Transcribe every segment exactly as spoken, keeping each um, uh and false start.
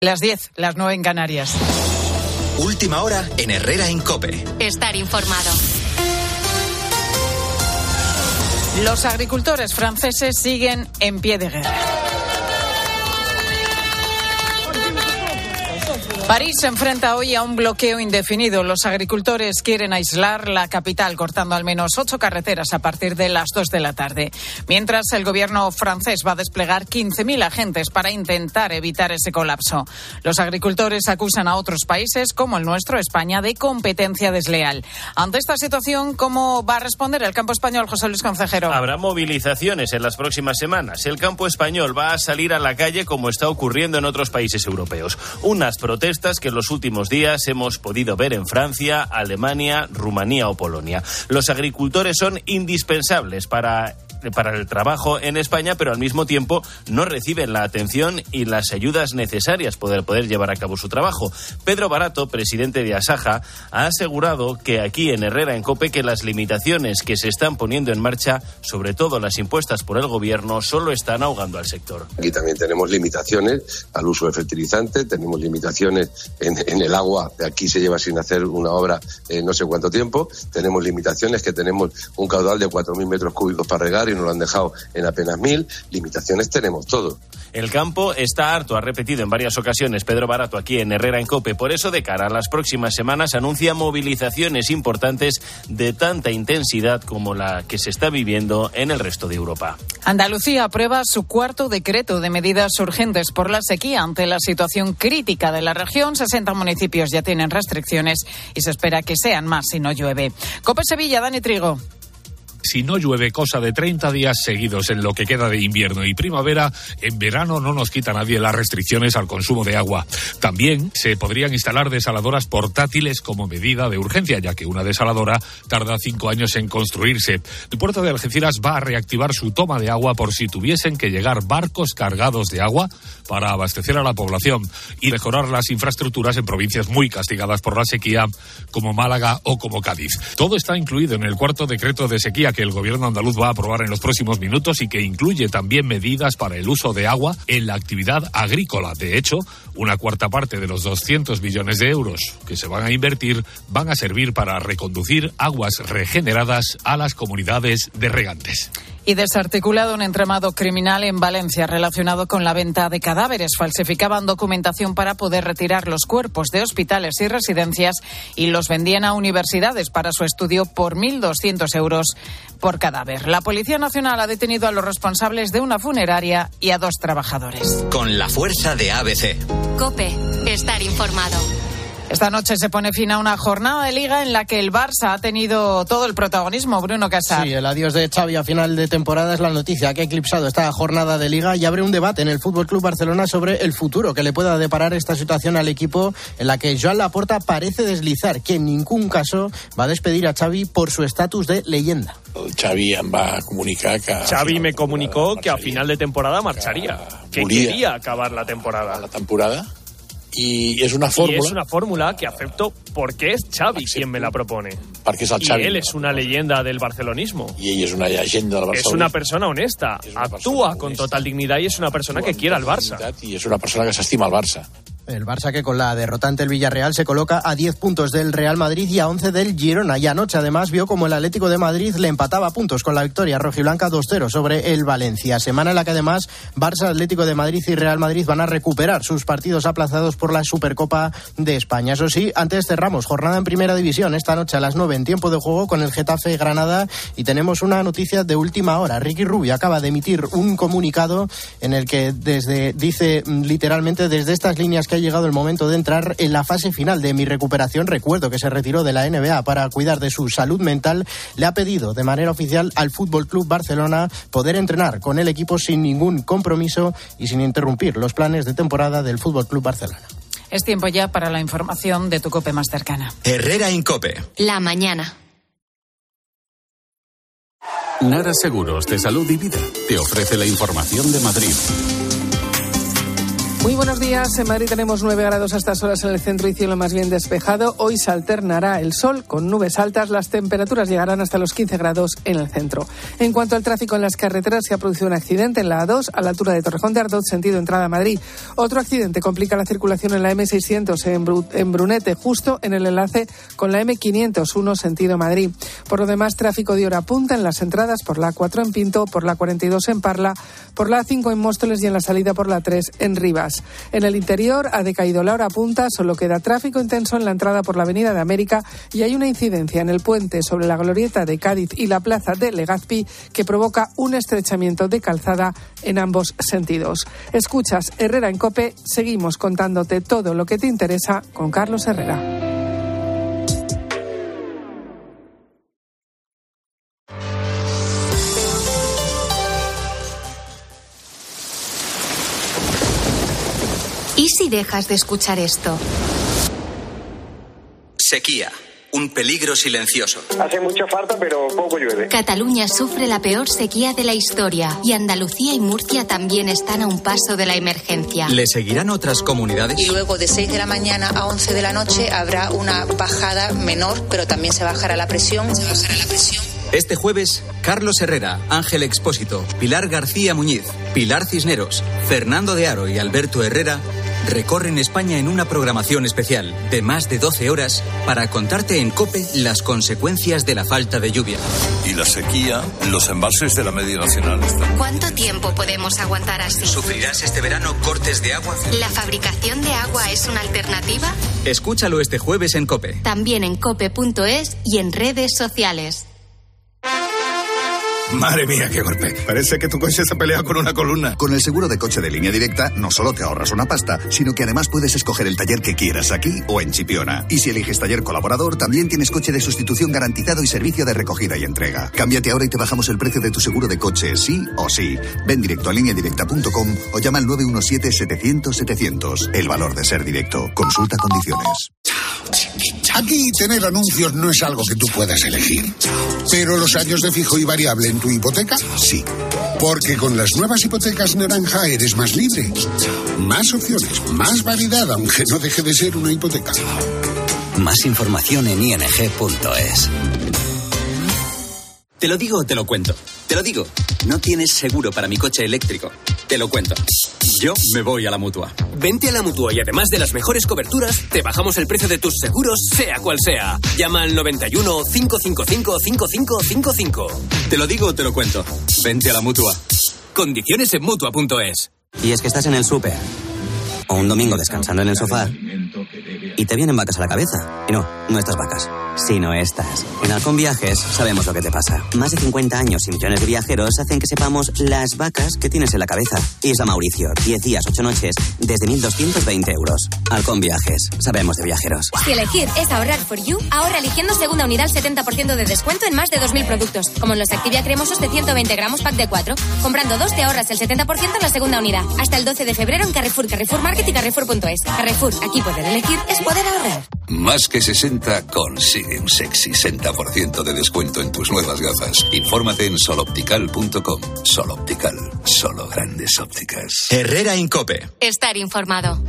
Las diez, las nueve en Canarias. Última hora en Herrera en COPE. Estar informado. Los agricultores franceses siguen en pie de guerra. París se enfrenta hoy a un bloqueo indefinido. Los agricultores quieren aislar la capital, cortando al menos ocho carreteras a partir de las dos de la tarde. Mientras, el gobierno francés va a desplegar quince mil agentes para intentar evitar ese colapso. Los agricultores acusan a otros países, como el nuestro, España, de competencia desleal. Ante esta situación, ¿cómo va a responder el campo español, José Luis Concejero? Habrá movilizaciones en las próximas semanas. El campo español va a salir a la calle como está ocurriendo en otros países europeos. Unas protestas que en los últimos días hemos podido ver en Francia, Alemania, Rumanía o Polonia. Los agricultores son indispensables para para el trabajo en España, pero al mismo tiempo no reciben la atención y las ayudas necesarias para poder llevar a cabo su trabajo. Pedro Barato, presidente de Asaja, ha asegurado que aquí en Herrera en COPE que las limitaciones que se están poniendo en marcha, sobre todo las impuestas por el gobierno, solo están ahogando al sector. Aquí también tenemos limitaciones al uso de fertilizante, tenemos limitaciones en, en el agua, aquí se lleva sin hacer una obra eh, no sé cuánto tiempo, tenemos limitaciones que tenemos un caudal de cuatro mil metros cúbicos para regar y nos lo han dejado en apenas mil. Limitaciones tenemos todo. El campo está harto, ha repetido en varias ocasiones Pedro Barato aquí en Herrera en COPE. Por eso, de cara a las próximas semanas, anuncia movilizaciones importantes de tanta intensidad como la que se está viviendo en el resto de Europa. Andalucía aprueba su cuarto decreto de medidas urgentes por la sequía. Ante la situación crítica de la región, sesenta municipios ya tienen restricciones y se espera que sean más si no llueve. COPE Sevilla, Dani Trigo. Si no llueve cosa de treinta días seguidos en lo que queda de invierno y primavera, en verano no nos quita nadie las restricciones al consumo de agua. También se podrían instalar desaladoras portátiles como medida de urgencia, ya que una desaladora tarda cinco años en construirse. El puerto de Algeciras va a reactivar su toma de agua por si tuviesen que llegar barcos cargados de agua para abastecer a la población y mejorar las infraestructuras en provincias muy castigadas por la sequía, como Málaga o como Cádiz. Todo está incluido en el cuarto decreto de sequía que el gobierno andaluz va a aprobar en los próximos minutos y que incluye también medidas para el uso de agua en la actividad agrícola. De hecho, una cuarta parte de los doscientos millones de euros que se van a invertir van a servir para reconducir aguas regeneradas a las comunidades de regantes. Y desarticulado un entramado criminal en Valencia relacionado con la venta de cadáveres. Falsificaban documentación para poder retirar los cuerpos de hospitales y residencias y los vendían a universidades para su estudio por mil doscientos euros por cadáver. La Policía Nacional ha detenido a los responsables de una funeraria y a dos trabajadores. Con la fuerza de A B C. COPE, estar informado. Esta noche se pone fin a una jornada de Liga en la que el Barça ha tenido todo el protagonismo. Bruno Casar. Sí, el adiós de Xavi a final de temporada es la noticia que ha eclipsado esta jornada de Liga y abre un debate en el F C Barcelona sobre el futuro que le pueda deparar esta situación al equipo en la que Joan Laporta parece deslizar que en ningún caso va a despedir a Xavi por su estatus de leyenda. Xavi em va comunicar que... Xavi me comunicó que a final de temporada marcharía, que quería acabar la temporada. La temporada. Y és una fórmula... Y es una fórmula que acepto porque es Xavi quien me la propone. Perquè és el Xavi. Y él es una leyenda del barcelonismo. Y ella es una leyenda del Barcelona. Es una persona honesta, una persona actúa honesta, con total dignidad y es una persona que quiere al Barça. Y es una persona que s'estima al Barça. El Barça que con la derrota ante el Villarreal se coloca a diez puntos del Real Madrid y a once del Girona. Y anoche además vio como el Atlético de Madrid le empataba puntos con la victoria rojiblanca dos cero sobre el Valencia. Semana en la que además Barça, Atlético de Madrid y Real Madrid van a recuperar sus partidos aplazados por la Supercopa de España. Eso sí, antes cerramos jornada en Primera División esta noche a las nueve en tiempo de juego con el Getafe Granada y tenemos una noticia de última hora. Ricky Rubio acaba de emitir un comunicado en el que desde dice literalmente desde estas líneas que ha llegado el momento de entrar en la fase final de mi recuperación. Recuerdo que se retiró de la N B A para cuidar de su salud mental. Le ha pedido de manera oficial al F C Barcelona poder entrenar con el equipo sin ningún compromiso y sin interrumpir los planes de temporada del F C Barcelona. Es tiempo ya para la información de tu COPE más cercana. Herrera en COPE. La mañana. Nara Seguros de Salud y Vida te ofrece la información de Madrid. Muy buenos días. En Madrid tenemos nueve grados a estas horas en el centro y cielo más bien despejado. Hoy se alternará el sol con nubes altas. Las temperaturas llegarán hasta los quince grados en el centro. En cuanto al tráfico en las carreteras, se ha producido un accidente en la A dos a la altura de Torrejón de Ardoz, sentido entrada a Madrid. Otro accidente complica la circulación en la eme seiscientos en, Bru- en Brunete, justo en el enlace con la eme quinientos uno, sentido Madrid. Por lo demás, tráfico de hora punta en las entradas por la A cuatro en Pinto, por la cuarenta y dos en Parla, por la A cinco en Móstoles y en la salida por la A tres en Rivas. En el interior ha decaído la hora punta, solo queda tráfico intenso en la entrada por la Avenida de América y hay una incidencia en el puente sobre la glorieta de Cádiz y la plaza de Legazpi que provoca un estrechamiento de calzada en ambos sentidos. Escuchas Herrera en COPE, seguimos contándote todo lo que te interesa con Carlos Herrera. ¿Y si dejas de escuchar esto? Sequía. Un peligro silencioso. Hace mucha falta, pero poco llueve. Cataluña sufre la peor sequía de la historia y Andalucía y Murcia también están a un paso de la emergencia. ¿Le seguirán otras comunidades? Y luego de seis de la mañana a once de la noche habrá una bajada menor, pero también se bajará la presión. Se bajará la presión. Este jueves, Carlos Herrera, Ángel Expósito, Pilar García Muñiz, Pilar Cisneros, Fernando de Aro y Alberto Herrera recorren España en una programación especial de más de doce horas para contarte en COPE las consecuencias de la falta de lluvia. Y la sequía, los embalses de la media nacional están... ¿Cuánto tiempo podemos aguantar así? ¿Sufrirás este verano cortes de agua? ¿La fabricación de agua es una alternativa? Escúchalo este jueves en COPE. También en cope punto es y en redes sociales. Madre mía, qué golpe. Parece que tu coche se pelea con una columna. Con el seguro de coche de Línea Directa, no solo te ahorras una pasta, sino que además puedes escoger el taller que quieras aquí o en Chipiona. Y si eliges taller colaborador, también tienes coche de sustitución garantizado y servicio de recogida y entrega. Cámbiate ahora y te bajamos el precio de tu seguro de coche, sí o sí. Ven directo a línea directa punto com o llama al nueve uno siete, setecientos, setecientos. El valor de ser directo. Consulta condiciones. Aquí tener anuncios no es algo que tú puedas elegir. Pero los años de fijo y variable en tu hipoteca, sí. Porque con las nuevas hipotecas naranja eres más libre. Más opciones, más variedad, aunque no deje de ser una hipoteca. Más información en i n g punto es. Te lo digo o te lo cuento. Te lo digo. No tienes seguro para mi coche eléctrico. Te lo cuento. Yo me voy a la Mutua. Vente a la Mutua y además de las mejores coberturas, te bajamos el precio de tus seguros, sea cual sea. Llama al noventa y uno, cinco cinco cinco, cinco cinco cinco cinco. Te lo digo o te lo cuento. Vente a la Mutua. Condiciones en mutua punto es. Y es que estás en el súper o un domingo descansando en el sofá y te vienen vacas a la cabeza. Y no, no estas vacas, sino estas. En Halcón Viajes sabemos lo que te pasa. Más de cincuenta años y millones de viajeros hacen que sepamos las vacas que tienes en la cabeza. Isla Mauricio, diez días, ocho noches, desde mil doscientos veinte euros. Halcón Viajes, sabemos de viajeros. Si elegir es ahorrar for you, ahorra eligiendo segunda unidad al setenta por ciento de descuento en más de dos mil productos, como en los Activia cremosos de ciento veinte gramos pack de cuatro. Comprando dos te ahorras el setenta por ciento en la segunda unidad. Hasta el doce de febrero en Carrefour, Carrefour Market y Carrefour punto es. Carrefour, aquí poder elegir es poder ahorrar. Más que sesenta, consigue un sexy sesenta por ciento de descuento en tus nuevas gafas. Infórmate en sol optical punto com. Sol Optical, solo grandes ópticas. Herrera en COPE. Estar informado.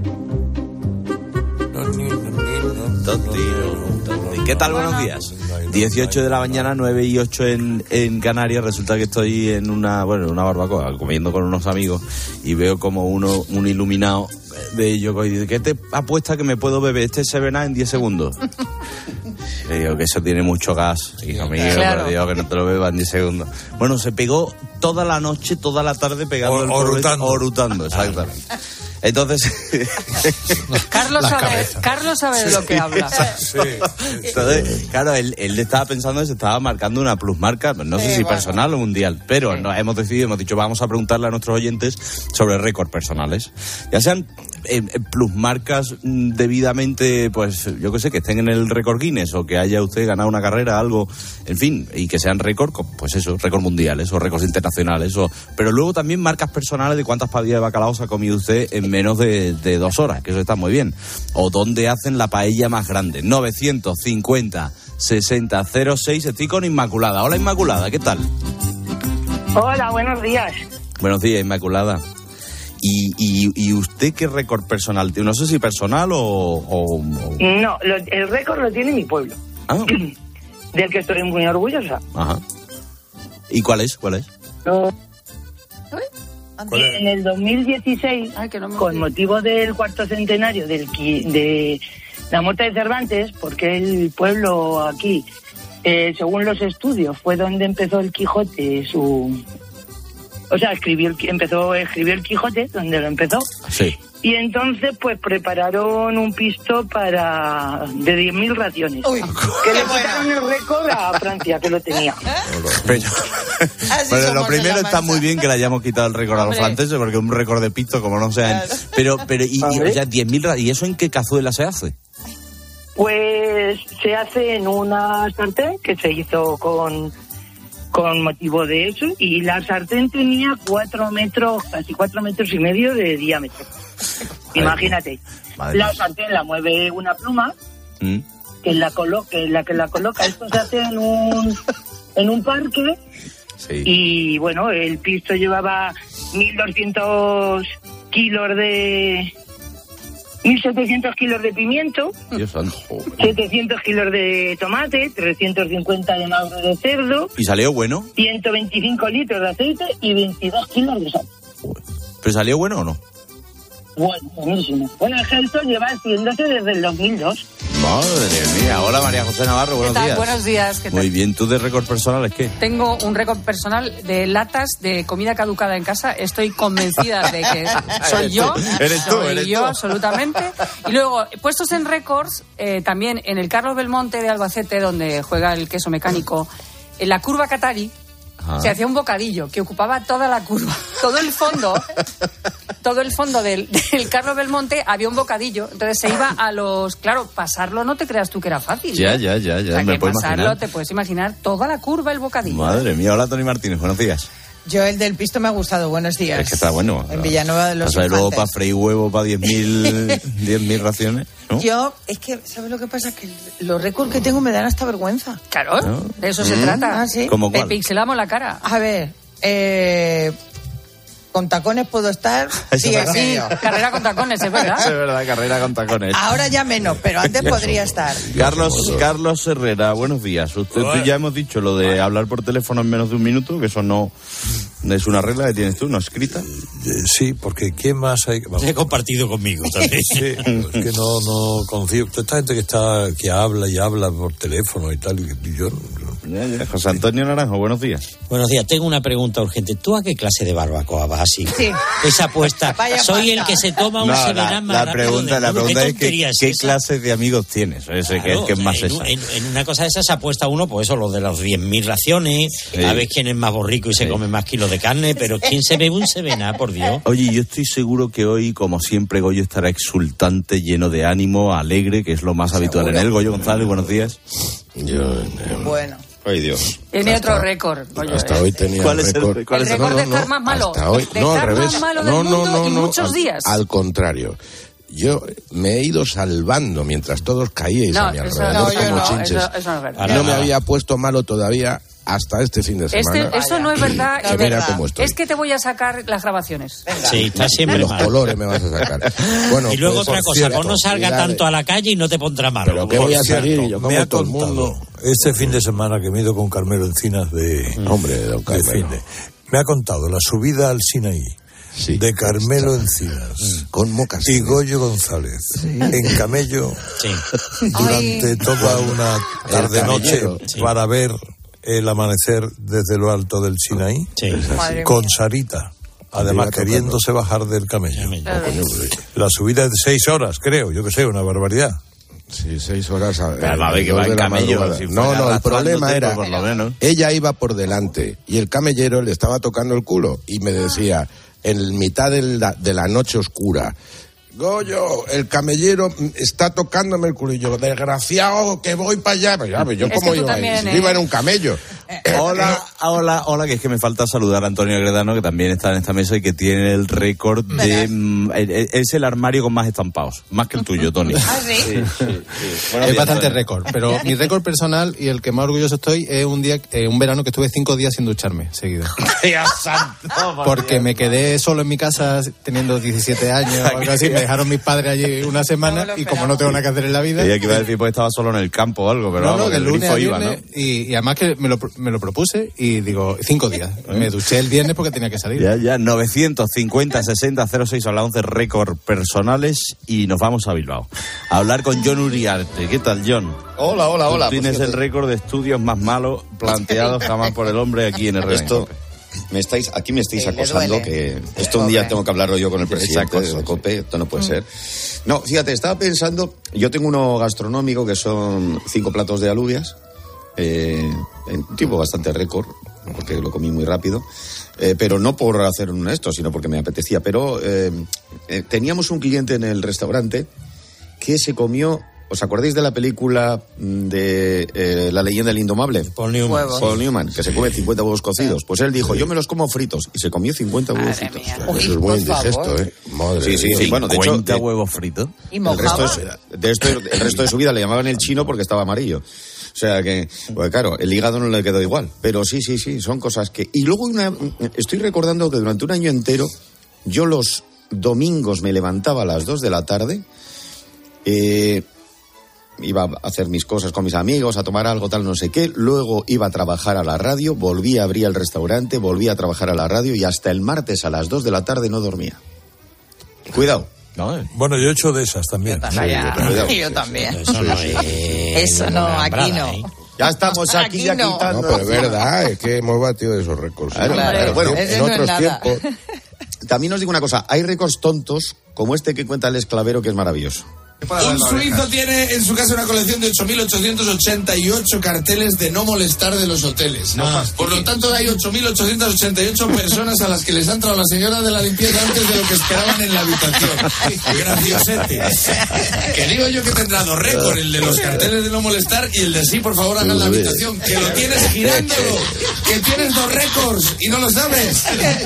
¿Qué tal? Buenos días. dieciocho de la mañana, nueve y ocho en, en Canarias. Resulta que estoy en una, bueno, en una barbacoa, comiendo con unos amigos y veo como uno, un iluminado de ellos y dice, ¿qué te apuesta que me puedo beber este Seven Up en diez segundos? Le digo que eso tiene mucho gas, hijo mío, claro. pero digo que no te lo bebas en diez segundos. Bueno, se pegó toda la noche, toda la tarde pegando el orutando. Orutando, exactamente. Entonces, Carlos sabe, Carlos sabe de lo que habla. Sí. Entonces, claro, él, él estaba pensando que se estaba marcando una plusmarca, no sé sí, si bueno. personal o mundial, pero sí. Nos hemos decidido, hemos dicho, vamos a preguntarle a nuestros oyentes sobre récords personales. Ya sean eh, plusmarcas debidamente, pues, yo qué sé, que estén en el récord Guinness o que haya usted ganado una carrera, algo, en fin, y que sean récords, pues eso, récords mundiales o récords internacionales, o, pero luego también marcas personales de cuántas pavillas de bacalao se ha comido usted en menos de, de dos horas, que eso está muy bien. O dónde hacen la paella más grande. novecientos cincuenta, sesenta, cero seis. Estoy con Inmaculada. Hola, Inmaculada, ¿qué tal? Hola, buenos días. Buenos días, Inmaculada. ¿Y, y, y usted qué récord personal tiene? No sé si personal o... o, o... No, lo, el récord lo tiene mi pueblo. Ah. Del que estoy muy orgullosa. Ajá. ¿Y cuál es? ¿Cuál es? No. En el dos mil dieciséis, Ay, no con olvidé. motivo del cuarto centenario del, de la muerte de Cervantes, porque el pueblo aquí, eh, según los estudios, fue donde empezó el Quijote, su... O sea, escribió, empezó a escribir el Quijote, donde lo empezó. Sí. Y entonces, pues, prepararon un pisto para de diez mil raciones. Uy, que le quitaron el récord a Francia, que lo tenía. Pero, pero lo primero está muy bien que le hayamos quitado el récord a los franceses, porque un récord de pisto, como no sean... Pero, pero y, y, o sea, diez mil raciones, ¿y eso en qué cazuela se hace? Pues se hace en una sartén que se hizo con... con motivo de eso, y la sartén tenía cuatro metros, casi cuatro metros y medio de diámetro. Madre Imagínate. Madre la sartén la mueve una pluma, ¿Mm? que la coloca, que la que la coloca. Esto se hace en un en un parque. Sí. Y bueno, el pisto llevaba mil doscientos kilos de mil setecientos kilos de pimiento, Dios santo. setecientos kilos de tomate, trescientos cincuenta de magro de cerdo. ¿Y salió bueno? ciento veinticinco litros de aceite y veintidós kilos de sal. ¿Pero salió bueno o no? Bueno, buenísimo. Bueno, el gesto lleva haciéndose desde el dos mil dos. Madre mía. Hola, María José Navarro, buenos ¿Qué tal? días. Buenos días. ¿Qué tal? Muy bien, ¿tú de récord personales qué? Tengo un récord personal de latas de comida caducada en casa. Estoy convencida de que soy yo. Eres tú, soy eres yo, tú. absolutamente. Y luego, puestos en récords, eh, también en el Carlos Belmonte de Albacete, donde juega el queso mecánico, en la curva Qatari, Ajá. se hacía un bocadillo que ocupaba toda la curva, todo el fondo, todo el fondo del, del Carlos Belmonte había un bocadillo, entonces se iba a los, claro, pasarlo no te creas tú que era fácil. Ya, ¿eh? ya, ya, ya, o sea, me que puedo pasarlo imaginar. te puedes imaginar toda la curva el bocadillo. Madre mía, hola Tony Martínez, buenos días. Yo el del pisto me ha gustado, buenos días. Es que está bueno. En Villanueva de los Infantes. Luego para Infantes. freír huevo para diez mil raciones, ¿no? Yo, es que, ¿sabes lo que pasa? Que los récords que tengo me dan hasta vergüenza. Claro, ¿no? De eso se ¿Mm? trata. ¿Ah, sí? ¿Cómo Te cuál? pixelamos la cara. A ver, eh... con tacones puedo estar Sí, sí, carrera con tacones, es verdad. Es verdad, carrera con tacones. Ahora ya menos, pero antes podría estar. Carlos Carlos Herrera, buenos días. Usted tú ya hemos dicho lo de hablar por teléfono en menos de un minuto, que eso no es una regla que tienes tú, no escrita. Sí, porque ¿qué más hay? Vamos. He compartido conmigo también. Sí, es que no, no confío. Toda esta gente que está, que habla y habla por teléfono y tal, y yo... Ya, ya. José Antonio Naranjo, buenos días. Buenos días, tengo una pregunta urgente. ¿Tú a qué clase de barbacoa vas así? Sí. Esa apuesta. Vaya Soy pasta. el que se toma un No, Severán la, más la rápido pregunta, del la mundo. pregunta ¿Qué es que, tontería ¿qué esa? clase de amigos tienes? Ese, Claro, que, que es más en, esa. En, en una cosa de esas se apuesta uno, pues eso, lo de los diez mil raciones, Sí. a ver quién es más borrico y se Sí. come más kilos de carne, pero ¿quién se bebe un Severán, por Dios? Oye, yo estoy seguro que hoy, como siempre, Goyo estará exultante, lleno de ánimo, alegre, que es lo más habitual en él. Goyo González, buenos días. Yo, eh, Bueno. Ay, Dios. Tiene Hasta- otro récord. Oye, Hasta eh. hoy tenía ¿Cuál el es el- récord. cuál El es el- récord No, de no, estar más malo. Hasta hoy. De No, estar al revés. más malo del no, no, mundo no, y no, muchos al- días. Al contrario. Yo me he ido salvando mientras todos caíais No, a mi eso alrededor no, yo como no, chinches. eso- eso no es verdad. Y no me había puesto malo todavía hasta este fin de semana. Este, eso no es verdad. Que y mira verdad. cómo estoy. Es que te voy a sacar las grabaciones. Sí, está siempre Los mal. colores me vas a sacar. Bueno, Y luego pues, otra por cosa, cierto, vos no salga cuidado. tanto a la calle y no te pondrá malo. Pero que Por voy a cierto. salir, yo como me ha todo el contado mundo. este fin de semana que me he ido con Carmelo Encinas de, Hombre, don de Carmelo. fin de- me ha contado la subida al Sinaí de Carmelo Encinas con y Goyo González en camello durante toda una tarde noche camellero, para ver el amanecer desde lo alto del Sinaí Madre con mía. Sarita. Además, Arriba queriéndose bajar del camello. Claro. La subida es de seis horas, creo, yo que sé, una barbaridad. Sí, seis horas. A, Pero a ver, que dos va en de la camello, madrugada. si no, fuera no, el problema arrastrándote, era. por lo menos. Ella iba por delante y el camellero le estaba tocando el culo y me decía, en mitad de la, de la noche oscura, Goyo, el camellero está tocándome el culo. Y yo, desgraciado, que voy para allá. Pues, ya, pues, yo Es cómo que tú iba a ir. también, Si ¿eh? yo iba en un camello. Hola, hola, hola, que es que me falta saludar a Antonio Agredano, que también está en esta mesa y que tiene el récord de... Mm, es el armario con más estampados, más que el tuyo, Tony. ¿Ah, sí? Sí, sí, sí. Bueno, es bien, bastante Tony. récord, pero mi récord personal y el que más orgulloso estoy es un día, eh, un verano que estuve cinco días sin ducharme seguido. Dios santo, Porque me quedé solo en mi casa teniendo diecisiete años o algo así, me dejaron mis padres allí una semana y como no tengo nada que hacer en la vida... Ella que iba a decir, pues estaba solo en el campo o algo, pero no, vamos, no, que el el lunes grifo a iba, viernes, ¿no? y, y además que me lo, me lo propuse y digo, cinco días. Me duché el viernes porque tenía que salir. Ya, ya, novecientos cincuenta sesenta cero seis a la once, récord personales, y nos vamos a Bilbao a hablar con Jon Uriarte. ¿Qué tal, Jon? Hola, hola, Tú hola. tienes Pues el récord de estudios más malos planteados jamás por el hombre aquí en el Esto, me estáis, aquí me estáis Sí, le acosando, duele. que esto un día tengo que hablarlo yo con el Esa presidente cosa, de COPE, esto no puede ser. No, fíjate, estaba pensando, yo tengo uno gastronómico que son cinco platos de alubias, eh, un tipo bastante récord, porque lo comí muy rápido, eh, pero no por hacer un esto, sino porque me apetecía. Pero eh, eh, teníamos un cliente en el restaurante que se comió... ¿Os acordáis de la película de eh, La leyenda del indomable? Paul Newman. Paul Newman, que se come cincuenta huevos cocidos. Pues él dijo, yo me los como fritos. Y se comió cincuenta huevos fritos. Eso es muy indigesto, ¿eh? Madre Sí, sí, de sí. Dios. Bueno, de hecho... ¿cincuenta de- huevos fritos? ¿Y el resto, mojaba? es- de esto, el resto de su vida le llamaban el chino porque estaba amarillo. O sea que, pues claro, el hígado no le quedó igual. Pero sí, sí, sí, son cosas que... Y luego una, estoy recordando que durante un año entero, yo los domingos me levantaba a las dos de la tarde, eh, iba a hacer mis cosas con mis amigos, a tomar algo, tal, no sé qué. Luego iba a trabajar a la radio, volvía a abrir el restaurante, volvía a trabajar a la radio y hasta el martes a las dos de la tarde no dormía. Cuidado. Bueno, yo he hecho de esas también. Vaya, cuidado. yo también. Eso no es... Eso no, aquí no. Ya estamos aquí, Aquí ya no. quitando. No, pero es verdad, es que hemos batido esos récords. Claro, En claro, otros bueno, tiempos- ese en no es otros nada. tiempos... También os digo una cosa, hay récords tontos como este que cuenta el esclavero que es maravilloso. Un suizo tiene en su casa una colección de ocho mil ochocientos ochenta y ocho carteles de no molestar de los hoteles. Por lo tanto, hay ocho mil ochocientas ochenta y ocho personas a las que les ha entrado la señora de la limpieza antes de lo que esperaban en la habitación. Graciosete. Que digo yo que tendrá dos récords, el de los carteles de no molestar y el de sí, por favor, hagan la habitación. Que lo tienes girándolo. Que tienes dos récords y no lo sabes.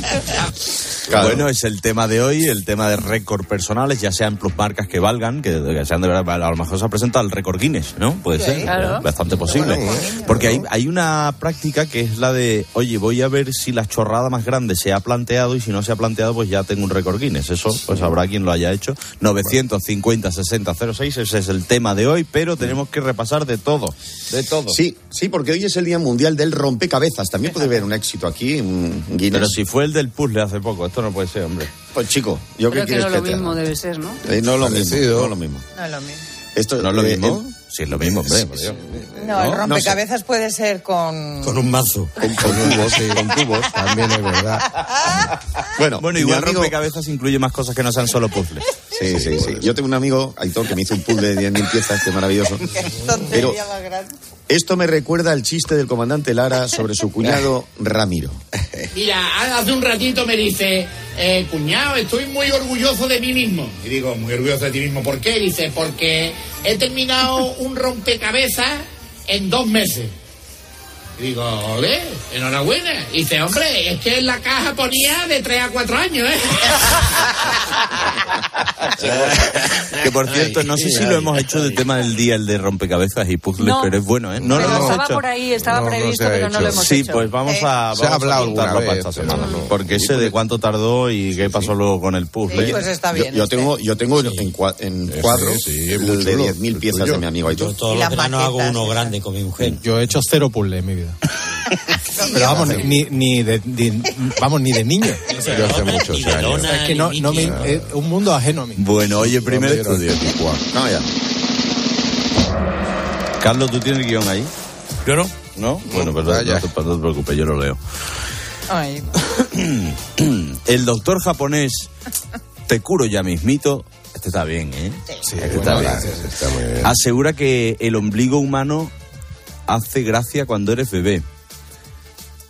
Claro. Bueno, es el tema de hoy, el tema de récord personales, ya sean plusmarcas que valgan, que, que sean de verdad, a lo mejor se presenta el récord Guinness, ¿no? Puede Sí, ser, claro. es bastante posible. Porque hay, hay una práctica que es la de, oye, voy a ver si la chorrada más grande se ha planteado y si no se ha planteado, pues ya tengo un récord Guinness. Eso, pues habrá quien lo haya hecho. novecientos cincuenta sesenta cero seis, ese es el tema de hoy, pero tenemos que repasar de todo, de todo. Sí, sí, porque hoy es el Día Mundial del Rompecabezas. También puede haber un éxito aquí, un Guinness. Pero si fue el del puzzle hace poco, esto no puede ser, hombre. Pues chico, yo Creo qué que no quieres es que lo te mismo haga? debe ser, ¿no? Eh, no es lo mismo, Parecido. no es lo mismo. No es lo mismo. Esto, ¿No es lo eh, mismo? eh, Sí, es lo mismo, hombre. por Dios. No, el No, rompecabezas puede ser con... Con un mazo. Con, con tubos, sí, con tubos, también es verdad. Bueno, Bueno, mi igual amigo- rompecabezas incluye más cosas que no sean solo puzzles. Sí, sí, sí. Yo tengo un amigo, Aitor, que me hizo un puzzle de diez mil piezas, que es maravilloso. Pero más grande. esto me recuerda al chiste del comandante Lara sobre su cuñado Ramiro. Mira, hace un ratito me dice, eh, cuñado, estoy muy orgulloso de mí mismo. Y digo, muy orgulloso de ti mismo, ¿por qué? Dice, porque he terminado un rompecabezas en dos meses. Y digo, ole, enhorabuena. Y dice, hombre, es que en la caja ponía de tres a cuatro años, ¿eh? Que por cierto, no sé si lo hemos hecho de tema del día, el de rompecabezas y puzzles, No. pero es bueno, ¿eh? No Pero lo hemos estaba hecho. por ahí, estaba No, no previsto, se ha pero no lo hecho. hemos Sí, hecho. pues vamos a, Se vamos ha a hablado apuntarlo alguna para vez, esta pero semana. no. Porque ese de cuánto tardó y qué pasó luego con el puzzle. Sí, pues está Yo, bien. yo este. tengo, yo tengo en, cua- en Ese, cuadro sí, es muy el de chulo, diez mil el piezas tuyo. de mi amigo Aitor. Yo todos Y los las veranos hago maquetas, uno esas. grande con mi mujer. Yo he hecho cero puzzles en mi vida. Pero vamos, ni, ni de, ni- vamos, ni de niño. Yo hace muchos Ni de años. dona, Es que no, ni no me, Mickey. es un mundo ajeno a mí. Bueno, oye, primer No me dieron estudio. tiempo. No, ya. Carlos, ¿tú tienes el guión ahí? Yo no. ¿No? Bueno, pues no, vaya. no te, no te preocupes, yo lo leo. Ay, El doctor japonés Tekuro Yamismito, este está bien, ¿eh? Sí, Este bueno, está bien. gracias, está muy bien. Asegura que el ombligo humano hace gracia cuando eres bebé.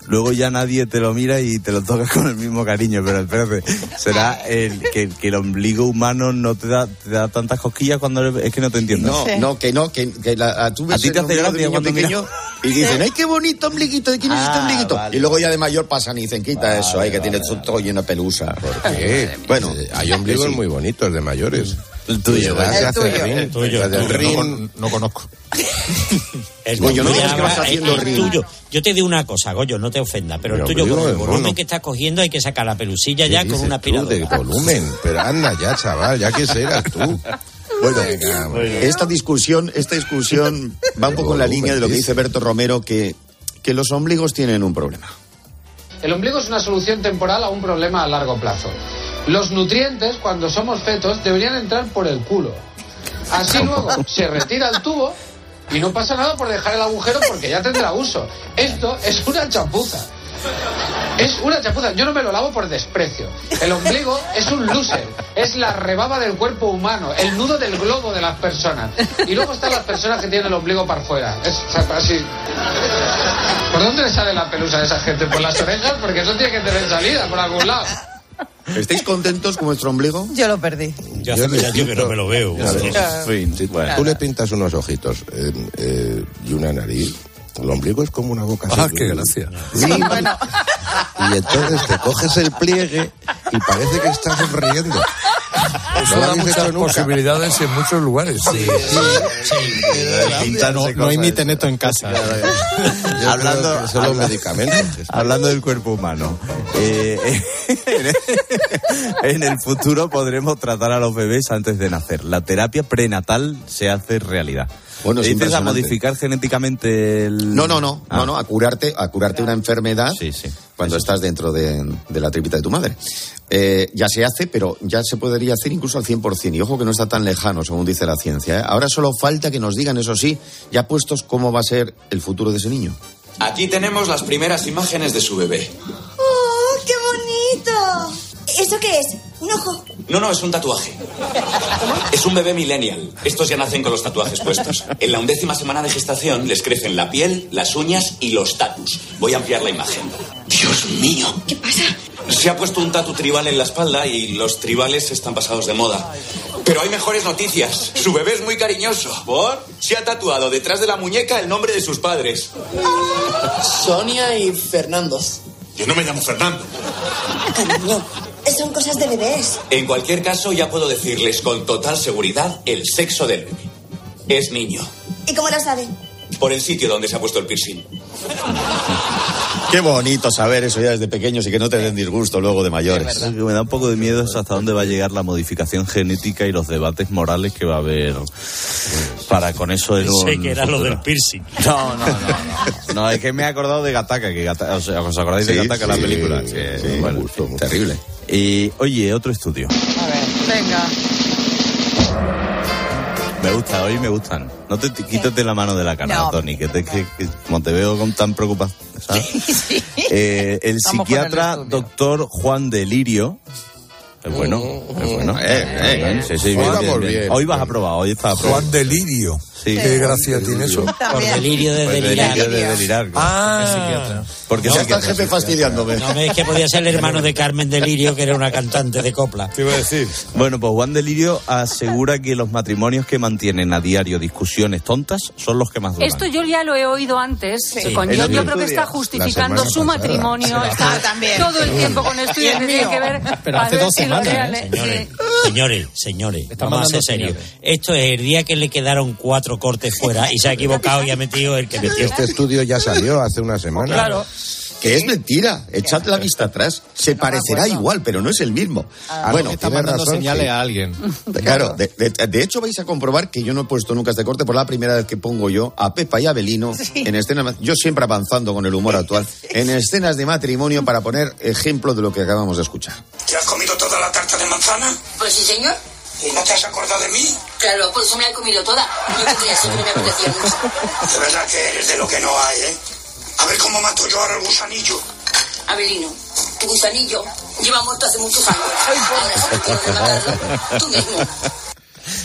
luego ya nadie te lo mira y te lo tocas con el mismo cariño. Pero espérate, será el que, que el ombligo humano no te da, te da tantas cosquillas cuando le, es que no te entiendo. No, sí. no, que no, que, que la, a, tú ves a ti te hace gracia cuando pequeño y dicen, ¡ay, qué bonito ombliguito! ¿De quién es ah, este ombliguito? Vale. Y luego ya de mayor pasan y dicen, quita vale, eso, ahí que vale, tiene vale. todo lleno de pelusa. ¿Por qué? Bueno, hay ombligos sí. muy bonitos de mayores. El tuyo, el, el tuyo. El tuyo. El tuyo. No, no conozco. El Goyo, no digas que vas haciendo el tuyo. Yo te digo una cosa, Goyo, no te ofendas, pero, pero el tuyo, con el volumen mono. que estás cogiendo, hay que sacar la pelusilla ya con una aspiradora. De volumen, pero anda ya, chaval, ya que serás tú. Bueno, esta discusión, esta discusión va un poco en la línea de lo que dice Berto Romero, que, que los ombligos tienen un problema. El ombligo es una solución temporal a un problema a largo plazo. Los nutrientes, cuando somos fetos, deberían entrar por el culo. Así luego se retira el tubo y no pasa nada por dejar el agujero porque ya tendrá uso. Esto es una chapuza. Es una chapuza. Yo no me lo lavo por desprecio. El ombligo es un loser. Es la rebaba del cuerpo humano. El nudo del globo de las personas. Y luego están las personas que tienen el ombligo para afuera. Es así. ¿Por dónde le sale la pelusa de esa gente? ¿Por las orejas? Porque eso tiene que tener salida por algún lado. ¿Estáis contentos con vuestro ombligo? Yo lo perdí. Yo hace mucho tiempo que no me lo veo. Fin, sí, bueno. Tú le pintas unos ojitos eh, eh, y una nariz. El ombligo es como una boca. Ah, qué gracia. Sí, bueno. Y entonces te coges el pliegue y parece que estás sonriendo. Eso da muchas posibilidades en muchos lugares. Sí, sí, sí. No, no imiten esto en casa. hablando, son los medicamentos. Hablando del cuerpo humano. Eh, en el futuro podremos tratar a los bebés antes de nacer. La terapia prenatal se hace realidad. Bueno, es ¿dices a modificar genéticamente el...? No, no, no, ah. no, no, a curarte, a curarte una enfermedad sí, sí. cuando Eso estás sí. dentro de, de la tripita de tu madre. Eh, ya se hace, pero ya se podría hacer incluso al cien por ciento. Y ojo que no está tan lejano, según dice la ciencia, ¿eh? Ahora solo falta que nos digan, eso sí, ya puestos, cómo va a ser el futuro de ese niño. Aquí tenemos las primeras imágenes de su bebé. ¡Oh, qué bonito! ¿Eso qué es? ¿Un ojo? No, no, es un tatuaje. Es un bebé millennial. Estos ya nacen con los tatuajes puestos. En la undécima semana de gestación les crecen la piel, las uñas y los tatus. Voy a ampliar la imagen. ¡Dios mío! ¿Qué pasa? Se ha puesto un tatu tribal en la espalda y los tribales están pasados de moda. Pero hay mejores noticias. Su bebé es muy cariñoso. ¿Por? Se ha tatuado detrás de la muñeca el nombre de sus padres. Sonia y Fernando. Yo no me llamo Fernando. Cariño, son cosas de bebés. En cualquier caso, ya puedo decirles con total seguridad el sexo del bebé. Es niño. ¿Y cómo lo sabe? Por el sitio donde se ha puesto el piercing. Qué bonito saber eso ya desde pequeños y que no te den disgusto luego de mayores. Lo que me da un poco de miedo es hasta dónde va a llegar la modificación genética y los debates morales que va a haber para con eso en un... Sé que era lo del piercing. No, no, no, no. No, es que me he acordado de Gattaca, que Gattaca, o sea, ¿os acordáis sí, de Gattaca, sí, la película? Sí, que, sí, bueno, gusto, terrible. Y, oye, otro estudio. A ver, venga. Me gusta, hoy me gustan. No te, te quítate la mano de la cara, no. Tony, que, te, que, que como te veo con tan preocupación, ¿sabes? Sí. Eh, el Vamos psiquiatra el doctor Juan de Lirio. Es bueno, es bueno. Eh, eh, sí, sí, bien, bien, bien. Bien. Hoy vas a probar, hoy está a probar. Juan de Lirio. Sí. ¿Qué gracia tiene eso? Por delirio de pues delirar. Delirio de delirar. Ah. Porque no, está el jefe fastidiándome. No, es que podía ser el hermano de Carmen de Lirio, que era una cantante de copla. ¿Qué iba a decir? Bueno, pues Juan de Lirio asegura que los matrimonios que mantienen a diario discusiones tontas son los que más duran. Esto yo ya lo he oído antes. Sí. Con yo, yo creo que está justificando su matrimonio. Está también. todo el tiempo con esto y tiene que ver. Pero hace dos semanas. ¿eh? Señores, señores, señores, vamos a ser serios. Esto es el día que le quedaron cuatro cortes fuera y se ha equivocado y ha metido el que metió. Este estudio ya salió hace una semana. Claro. Que es mentira, echad la vista atrás, se parecerá igual, pero no es el mismo. Ah, bueno, está mandando razón, señales sí. a alguien. Claro, de, de, de hecho vais a comprobar que yo no he puesto nunca este corte por la primera vez que pongo yo a Pepa y a Abelino sí. en escenas, yo siempre avanzando con el humor actual, en escenas de matrimonio para poner ejemplo de lo que acabamos de escuchar. ¿Te has comido toda la tarta de manzana? Pues sí, señor. ¿Y no te has acordado de mí? Claro, por eso me la he comido toda. No te creas, siempre me apetecía mucho. De verdad que eres de lo que no hay, ¿eh? A ver cómo mato yo ahora el gusanillo. Abelino, tu gusanillo lleva muerto hace muchos años. Ahora sí que tienes que matarlo tú mismo.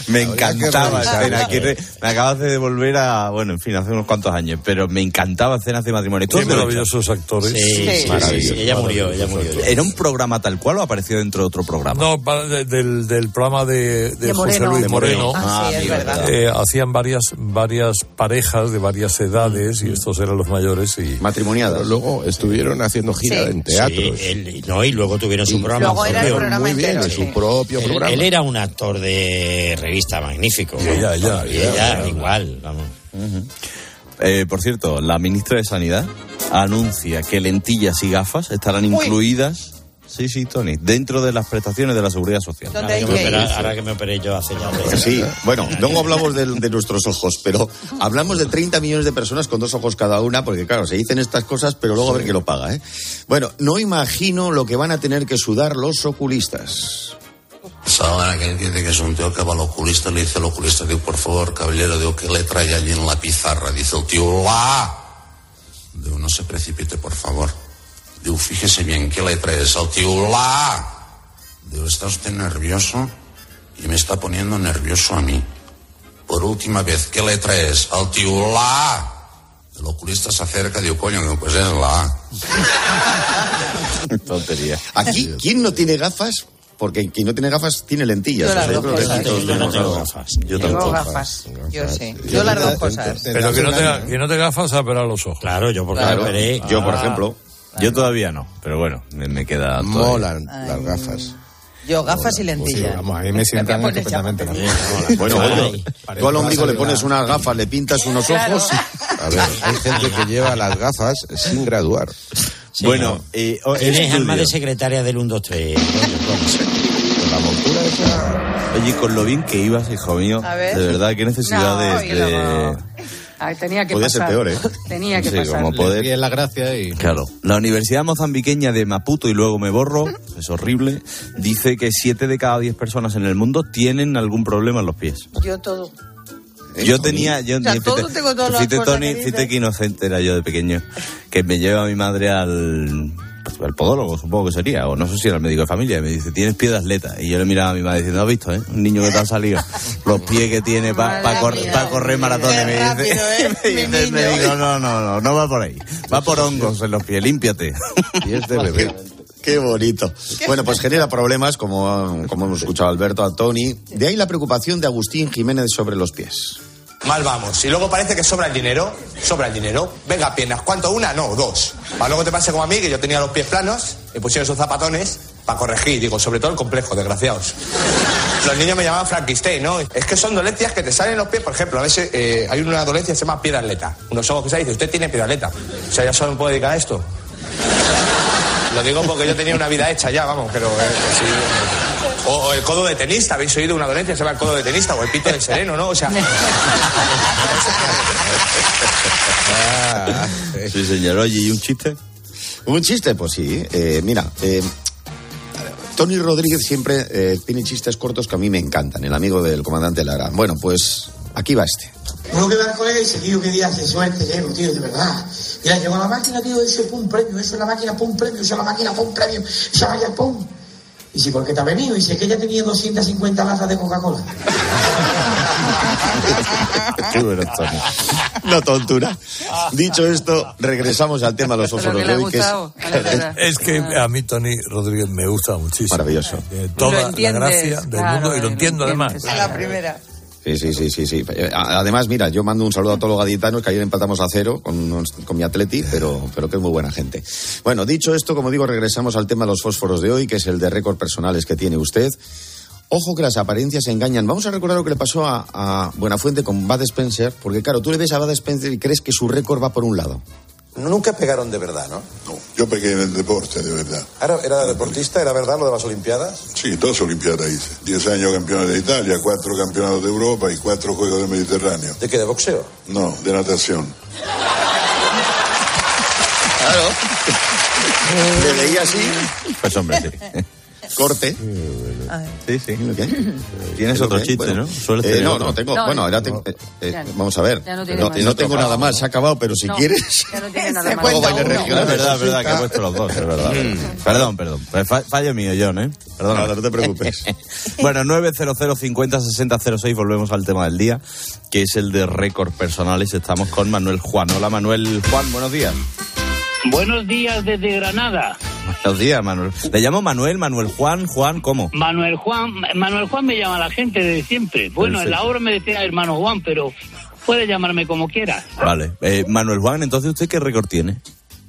Me encantaba Escena Aguirre. Me acabas de devolver a, bueno, en fin, hace unos cuantos años, pero me encantaba Escenas de Matrimonio. Qué maravillosos actores. Sí, sí, sí, sí, ella murió, ella murió. ¿Era un programa tal cual o apareció dentro de otro programa? No, para, de, del, del programa de, de, de José Moreno. Luis de Moreno. Ah, sí, es verdad. Eh, hacían varias varias parejas de varias edades y estos eran los mayores y matrimoniadas. Luego estuvieron haciendo gira Sí. en teatros. Sí, él- no, y luego tuvieron su programa. luego era el propio. programa muy bien, entero, en sí. su propio Él, programa. él era un actor de revista magnífico. Y ella, ella, Y ella, ella, ella. igual, vamos. Eh, por cierto, la ministra de Sanidad anuncia que lentillas y gafas estarán Uy. incluidas, sí, sí, Tony, dentro de las prestaciones de la Seguridad Social. ¿Dónde Ahora hay que, me que ir? opera- ahora que me operé yo hace ya. Sí, bueno, luego hablamos de, de nuestros ojos, pero hablamos de treinta millones de personas con dos ojos cada una, porque claro, se dicen estas cosas, pero luego a ver quién lo paga, ¿eh? Bueno, no imagino lo que van a tener que sudar los oculistas. Ahora que dice que es un tío que va al oculista, le dice al oculista, digo, por favor, caballero, digo, ¿qué le trae allí en la pizarra? Dice el tío, ¡la! Digo, no se precipite, por favor. Digo, fíjese bien, ¿qué le traes al tío? ¡La! Digo, ¿está usted nervioso? Y me está poniendo nervioso a mí. Por última vez, ¿qué le traes al tío? ¡La! El oculista se acerca, digo, coño, digo, pues es la. Tontería. Aquí, ¿quién no tiene gafas? Porque quien no tiene gafas tiene lentillas. Yo las O sea, dos creo que cosas. aquí todos Yo no tenemos tengo algo. gafas. Yo Tengo tampoco. gafas. Yo sí. Yo las dos cosas. Pero que no, te, que no te gafas a ver a los ojos. Claro, yo porque Claro, me operé. yo, por Ah, ejemplo. Yo todavía no, pero bueno, me, me queda todavía. Molan las gafas. Yo gafas y Pues sí, lentillas. vamos, a mí me sientan pones estupendamente ya. también. Bueno, Ay. bueno, tú al ombligo le pones unas gafas, le pintas unos ojos. A ver, hay gente que lleva las gafas sin graduar. sí, Bueno, no. eh, oh, Tienes estudio. alma de secretaria del uno, dos, tres. Con la montura esa. Oye, con lo bien que ibas, hijo mío, A ver. de verdad, qué necesidades No, yo de... no. Ah, tenía que Podía ser pasar. peor, ¿eh? Tenía que Sí, pasar. como poder... Y es la gracia y... Claro. La Universidad Mozambiqueña de Maputo, y luego me borro, es horrible, dice que siete de cada diez personas en el mundo tienen algún problema en los pies. Yo todo. Yo tenía... Yo, O sea, fíjate, todo tengo todas las fíjate, cosas Tony, que dices. fíjate que inocente era yo de pequeño, que me lleva mi madre al... al podólogo, supongo que sería, o no sé si era el médico de familia, y me dice, tienes pie de atleta. Y yo le miraba a mi madre diciendo, ¿has visto, eh? Un niño que te ha salido los pies que tiene para pa Madre cor mía. pa correr maratones. Qué Me dice, rápido, ¿eh? me Mi dice el niño. médico, no, no, no, no va por ahí. Va por hongos en los pies, límpiate. Pies de bebé. Qué bonito. Bueno, pues genera problemas, como, como hemos escuchado a Alberto, a Tony. De ahí la preocupación de Agustín Jiménez sobre los pies. Mal vamos. Y luego parece que sobra el dinero. Sobra el dinero. Venga, piernas. ¿Cuánto? ¿Una? No, dos. Para luego te pase como a mí, que yo tenía los pies planos, me pusieron esos zapatones para corregir. Digo, sobre todo el complejo, desgraciados. Los niños me llamaban Frankenstein, ¿no? Es que son dolencias que te salen en los pies. Por ejemplo, a veces eh, hay una dolencia que se llama pie de atleta. Unos ojos que se dice, usted tiene pie de atleta. O sea, ya solo me puedo dedicar a esto. Lo digo porque yo tenía una vida hecha ya, vamos, pero... Eh, sí. O, o el codo de tenista, ¿habéis oído una dolencia que se llama el codo de tenista? O el pito del sereno, ¿no? O sea... Ah, sí, señor. Oye, ¿y un chiste? ¿Un chiste? Pues sí. Eh, mira, eh, Tony Rodríguez siempre eh, tiene chistes cortos que a mí me encantan, el amigo del comandante Lara. Bueno, pues aquí va este. Uno que va al colegio y dice, tío, qué día se suerte llevo, tío, de verdad. Mira, llegó la máquina, tío, eso es pum premio, eso es la máquina, pum premio, eso es la máquina, pum premio, esa vaya, pum. Y si, ¿por qué te ha venido? Y dice que ella tenía doscientas cincuenta latas de Coca-Cola. Tú eres Tony. No tontura. Dicho esto, regresamos al tema de los fósforos de hoy, que es... Es que a mí Tony Rodríguez me gusta muchísimo. Maravilloso. Eh, toda la gracia del mundo y lo entiendo además. A la primera. Sí, sí, sí, sí, sí. Además, mira, yo mando un saludo a todos los gaditanos, que ayer empatamos a cero con, con mi Atleti, pero, pero que es muy buena gente. Bueno, dicho esto, como digo, regresamos al tema de los fósforos de hoy, que es el de récord personales que tiene usted. Ojo que las apariencias engañan. Vamos a recordar lo que le pasó a, a Buenafuente con Bud Spencer, porque claro, tú le ves a Bud Spencer y crees que su récord va por un lado. Nunca pegaron de verdad, ¿no? No, yo pegué en el deporte, de verdad. ¿Era, era deportista? ¿Era verdad lo de las Olimpiadas? Sí, dos Olimpiadas hice. Diez años campeones de Italia, cuatro campeonatos de Europa y cuatro Juegos del Mediterráneo. ¿De qué? ¿De boxeo? No, de natación. Claro. ¿Le veía así? Pues hombre, sí. Corte. Sí, sí. Tienes otro chiste, bueno, ¿no? Sueles eh, tener no, otro. no, tengo... No, bueno, ahora tengo... eh, eh, vamos a ver. Ya no tiene No, más. no tengo nada más, se ha acabado, pero si No, quieres... ya no tiene nada Se más. Luego baile Es regional. verdad, es verdad, que he puesto los dos, es verdad. Perdón, perdón. Fa- Fallo mío, John, ¿eh? Perdón. Nada, no te preocupes. Bueno, nueve cero cero cincuenta sesenta cero seis, volvemos al tema del día, que es el de récords personales. Estamos con Manuel Juan. Hola, Manuel Juan, buenos días. Buenos días desde Granada. Buenos días, Manuel. Le llamo Manuel, Manuel Juan, Juan, ¿cómo? Manuel Juan, Manuel Juan me llama la gente desde siempre. Bueno, Perfecto. en la obra me decía hermano Juan, pero puede llamarme como quiera. Vale. Eh, Manuel Juan, entonces, ¿usted qué récord tiene?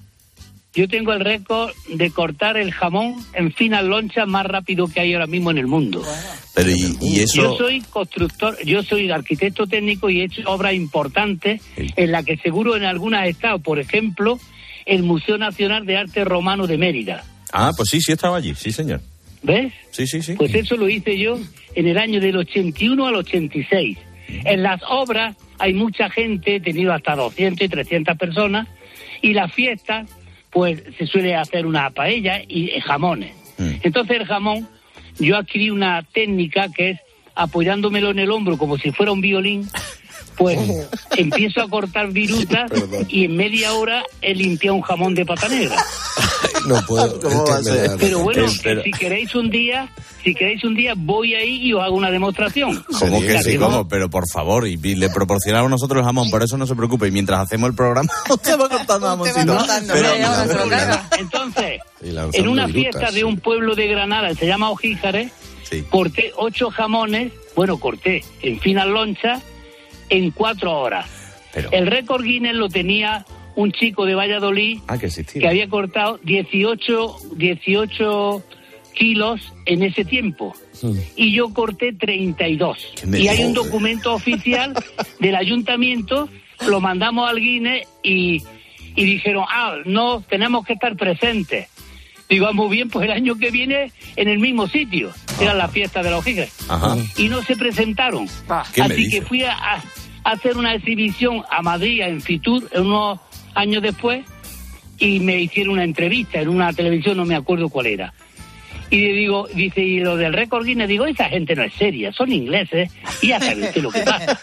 Yo tengo el récord de cortar el jamón en finas lonchas más rápido que hay ahora mismo en el mundo. Pero y, y eso... Yo soy constructor, yo soy arquitecto técnico y he hecho obras importantes Sí. en las que seguro en algunas he estado. Por ejemplo, el Museo Nacional de Arte Romano de Mérida. Ah, pues sí, sí estaba allí, sí, señor. ¿Ves? Sí, sí, sí. Pues eso lo hice yo en el año del ochenta y uno al ochenta y seis. En las obras hay mucha gente, he tenido hasta doscientas y trescientas personas, y las fiestas, pues se suele hacer una paella y jamones. Mm. Entonces el jamón, yo adquirí una técnica que es apoyándomelo en el hombro como si fuera un violín, pues empiezo a cortar virutas y en media hora he limpiado un jamón de pata negra. No puedo. ¿Cómo va a ser? Pero bueno, Es- pero- que si queréis un día, si queréis un día voy ahí y os hago una demostración. ¿Cómo que O sea, sí? que no- ¿Cómo? Pero por favor, y, y le proporcionamos nosotros el jamón, por eso no se preocupe. Y mientras hacemos el programa, usted va cortando jamoncito. Pero- Entonces, Y lanzando en una virutas, fiesta de sí. un pueblo de Granada, se llama Ojíjares, Sí. corté ocho jamones, bueno, corté en finas lonchas en cuatro horas. Pero- El récord Guinness lo tenía un chico de Valladolid Ah, que existía. que había cortado dieciocho, dieciocho kilos en ese tiempo. Y yo corté treinta y dos. me Y hay un joder. documento oficial del ayuntamiento, lo mandamos al Guinness y, y dijeron, ah, no, tenemos que estar presentes. Digo, ah, muy bien, pues el año que viene en el mismo sitio. Era la fiesta de los Ojigres. Ajá. Y no se presentaron. ¿Qué me Así dice? que fui a, a hacer una exhibición a Madrid, en Fitur, unos años después, y me hicieron una entrevista en una televisión, no me acuerdo cuál era. Y le digo, dice, y lo del récord Guinness, digo, esa gente no es seria, son ingleses, y ya sabe usted lo que pasa.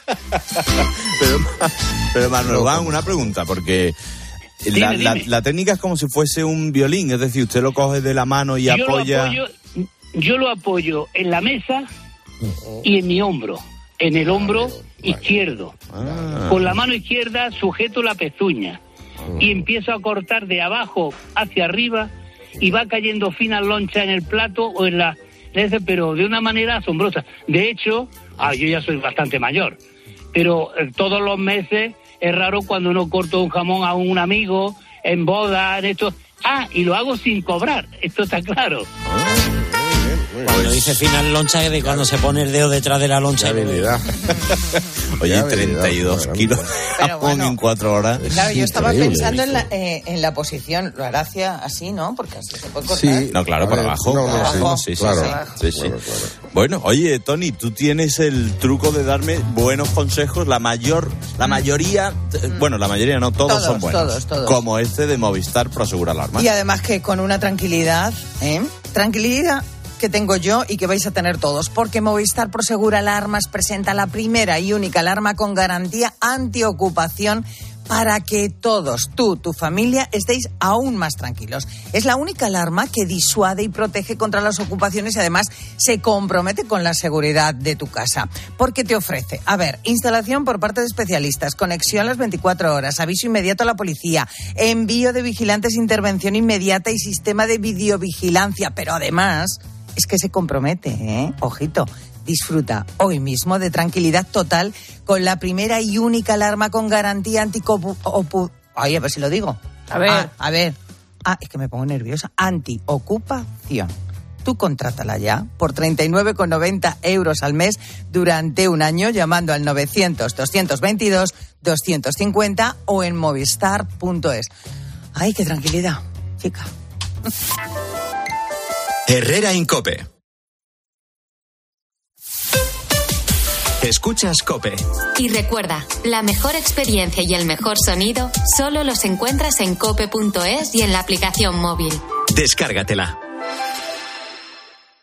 Pero, pero Manuel Juan, una pregunta, porque la, Dime, la- dime. la técnica es como si fuese un violín, es decir, usted lo coge de la mano y yo apoya... Lo apoyo, yo lo apoyo en la mesa y en mi hombro, en el hombro izquierdo. Ah. Con la mano izquierda sujeto la pezuña y empiezo a cortar de abajo hacia arriba y va cayendo fina loncha en el plato o en la... pero de una manera asombrosa. De hecho, ah, yo ya soy bastante mayor, pero eh, todos los meses es raro cuando uno corta un jamón a un amigo, en boda, en esto... Ah, y lo hago sin cobrar, esto está claro. Cuando dice final loncha es de cuando se pone el dedo detrás de la loncha. Oye, treinta y dos kilos de jamón en cuatro horas. Claro, yo estaba pensando en la, eh, en la posición, lo hará hacia así, ¿no? Porque así se puede cortar. No, claro, por abajo. no, no, Por sí, abajo, sí, sí, claro. sí, sí, sí. Bueno, oye, Tony, tú tienes el truco de darme buenos consejos. La mayor, la mayoría, eh, bueno, la mayoría no, todos, Todos, son buenos. todos, todos. Como este de Movistar Prosegur Alarmas. Y además que con una tranquilidad, ¿eh? Tranquilidad que tengo yo y que vais a tener todos, porque Movistar Prosegur Alarmas presenta la primera y única alarma con garantía antiocupación para que todos, tú, tu familia, estéis aún más tranquilos. Es la única alarma que disuade y protege contra las ocupaciones y además se compromete con la seguridad de tu casa. Porque te ofrece, a ver, instalación por parte de especialistas, conexión las veinticuatro horas, aviso inmediato a la policía, envío de vigilantes, intervención inmediata y sistema de videovigilancia. Pero además, es que se compromete, ¿eh? Ojito. Disfruta hoy mismo de tranquilidad total con la primera y única alarma con garantía anticopu... opu- Ay, a ver si lo digo. A ver. Ah, a ver. Ah, es que me pongo nerviosa. Antiocupación. Tú contrátala ya por treinta y nueve con noventa euros al mes durante un año llamando al novecientos, doscientos veintidós, doscientos cincuenta o en movistar punto es. Ay, qué tranquilidad, chica. Herrera Incope. Escuchas COPE. Y recuerda, la mejor experiencia y el mejor sonido solo los encuentras en cope punto es y en la aplicación móvil. Descárgatela.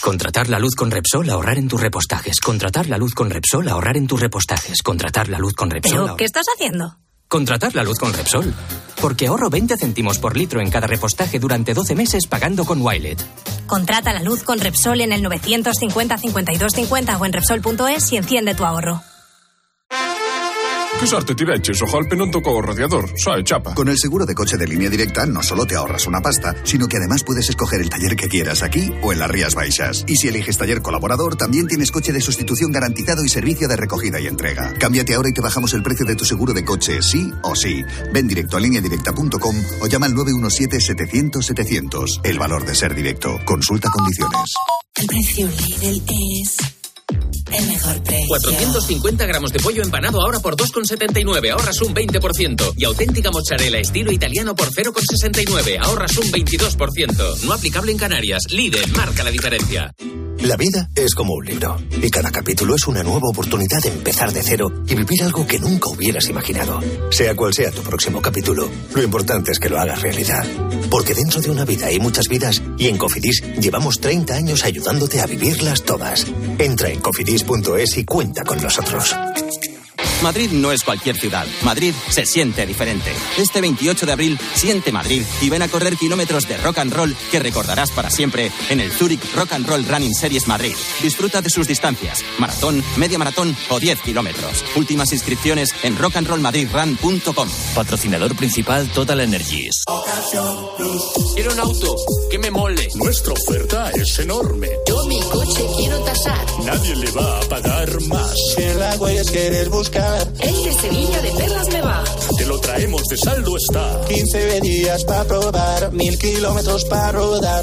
Contratar la luz con Repsol, ahorrar en tus repostajes. Contratar la luz con Repsol, ahorrar en tus repostajes. Contratar la luz con Repsol. ¿Pero ahor- qué estás haciendo? Contratar la luz con Repsol. Porque ahorro veinte céntimos por litro en cada repostaje durante doce meses pagando con Wilet. Contrata la luz con Repsol en el novecientos cincuenta cincuenta y dos cincuenta o en Repsol punto es y enciende tu ahorro. Che sorte ti vecchis, ojalá non tocó radiador, sai, chapa. Con el seguro de coche de Línea Directa no solo te ahorras una pasta, sino que además puedes escoger el taller que quieras aquí o en las Rías Baixas. Y si eliges taller colaborador, también tienes coche de sustitución garantizado y servicio de recogida y entrega. Cámbiate ahora y te bajamos el precio de tu seguro de coche, sí o sí. Ven directo a línea directa punto com o llama al nueve uno siete setecientos setecientos. El valor de ser directo. Consulta condiciones. El precio Lidl es... el mejor precio. cuatrocientos cincuenta gramos de pollo empanado ahora por dos con setenta y nueve, ahorras un veinte por ciento. Y auténtica mozzarella estilo italiano por cero con sesenta y nueve, ahorras un veintidós por ciento. No aplicable en Canarias. Lidl marca la diferencia. La vida es como un libro y cada capítulo es una nueva oportunidad de empezar de cero y vivir algo que nunca hubieras imaginado. Sea cual sea tu próximo capítulo, lo importante es que lo hagas realidad. Porque dentro de una vida hay muchas vidas y en Cofidis llevamos treinta años ayudándote a vivirlas todas. Entra en cofidis punto es y cuenta con nosotros. Madrid no es cualquier ciudad. Madrid se siente diferente. Este veintiocho de abril, siente Madrid y ven a correr kilómetros de rock and roll que recordarás para siempre en el Zurich Rock and Roll Running Series Madrid. Disfruta de sus distancias, maratón, media maratón o diez kilómetros. Últimas inscripciones en rock and roll madrid run punto com. Patrocinador principal Total Energies. Quiero un auto que me mole. Nuestra oferta es enorme. Yo mi coche quiero tasar. Nadie le va a pagar más. Si la huellas quieres buscar. El de Sevilla de Perlas me va. Te lo traemos de saldo está. quince días para probar, mil kilómetros para rodar.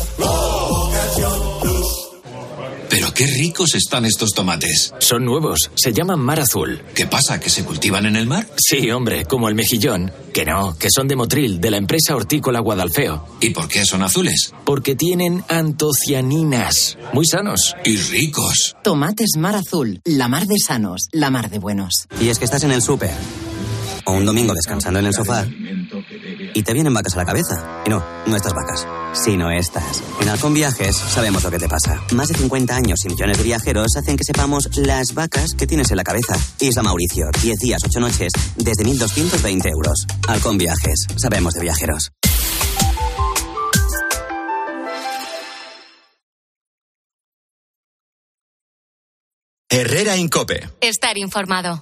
Pero qué ricos están estos tomates. Son nuevos, se llaman Mar Azul. ¿Qué pasa, que se cultivan en el mar? Sí, hombre, como el mejillón. Que no, que son de Motril, de la empresa hortícola Guadalfeo. ¿Y por qué son azules? Porque tienen antocianinas. Muy sanos. Y ricos. Tomates Mar Azul, la mar de sanos, la mar de buenos. Y es que estás en el súper o un domingo descansando en el sofá y te vienen vacas a la cabeza. Y no, no estas vacas, sino estas. En Halcón Viajes sabemos lo que te pasa. Más de cincuenta años y millones de viajeros hacen que sepamos las vacas que tienes en la cabeza. Isla Mauricio, diez días, ocho noches, desde mil doscientos veinte euros. Halcón Viajes, sabemos de viajeros. Herrera Incope. Estar informado.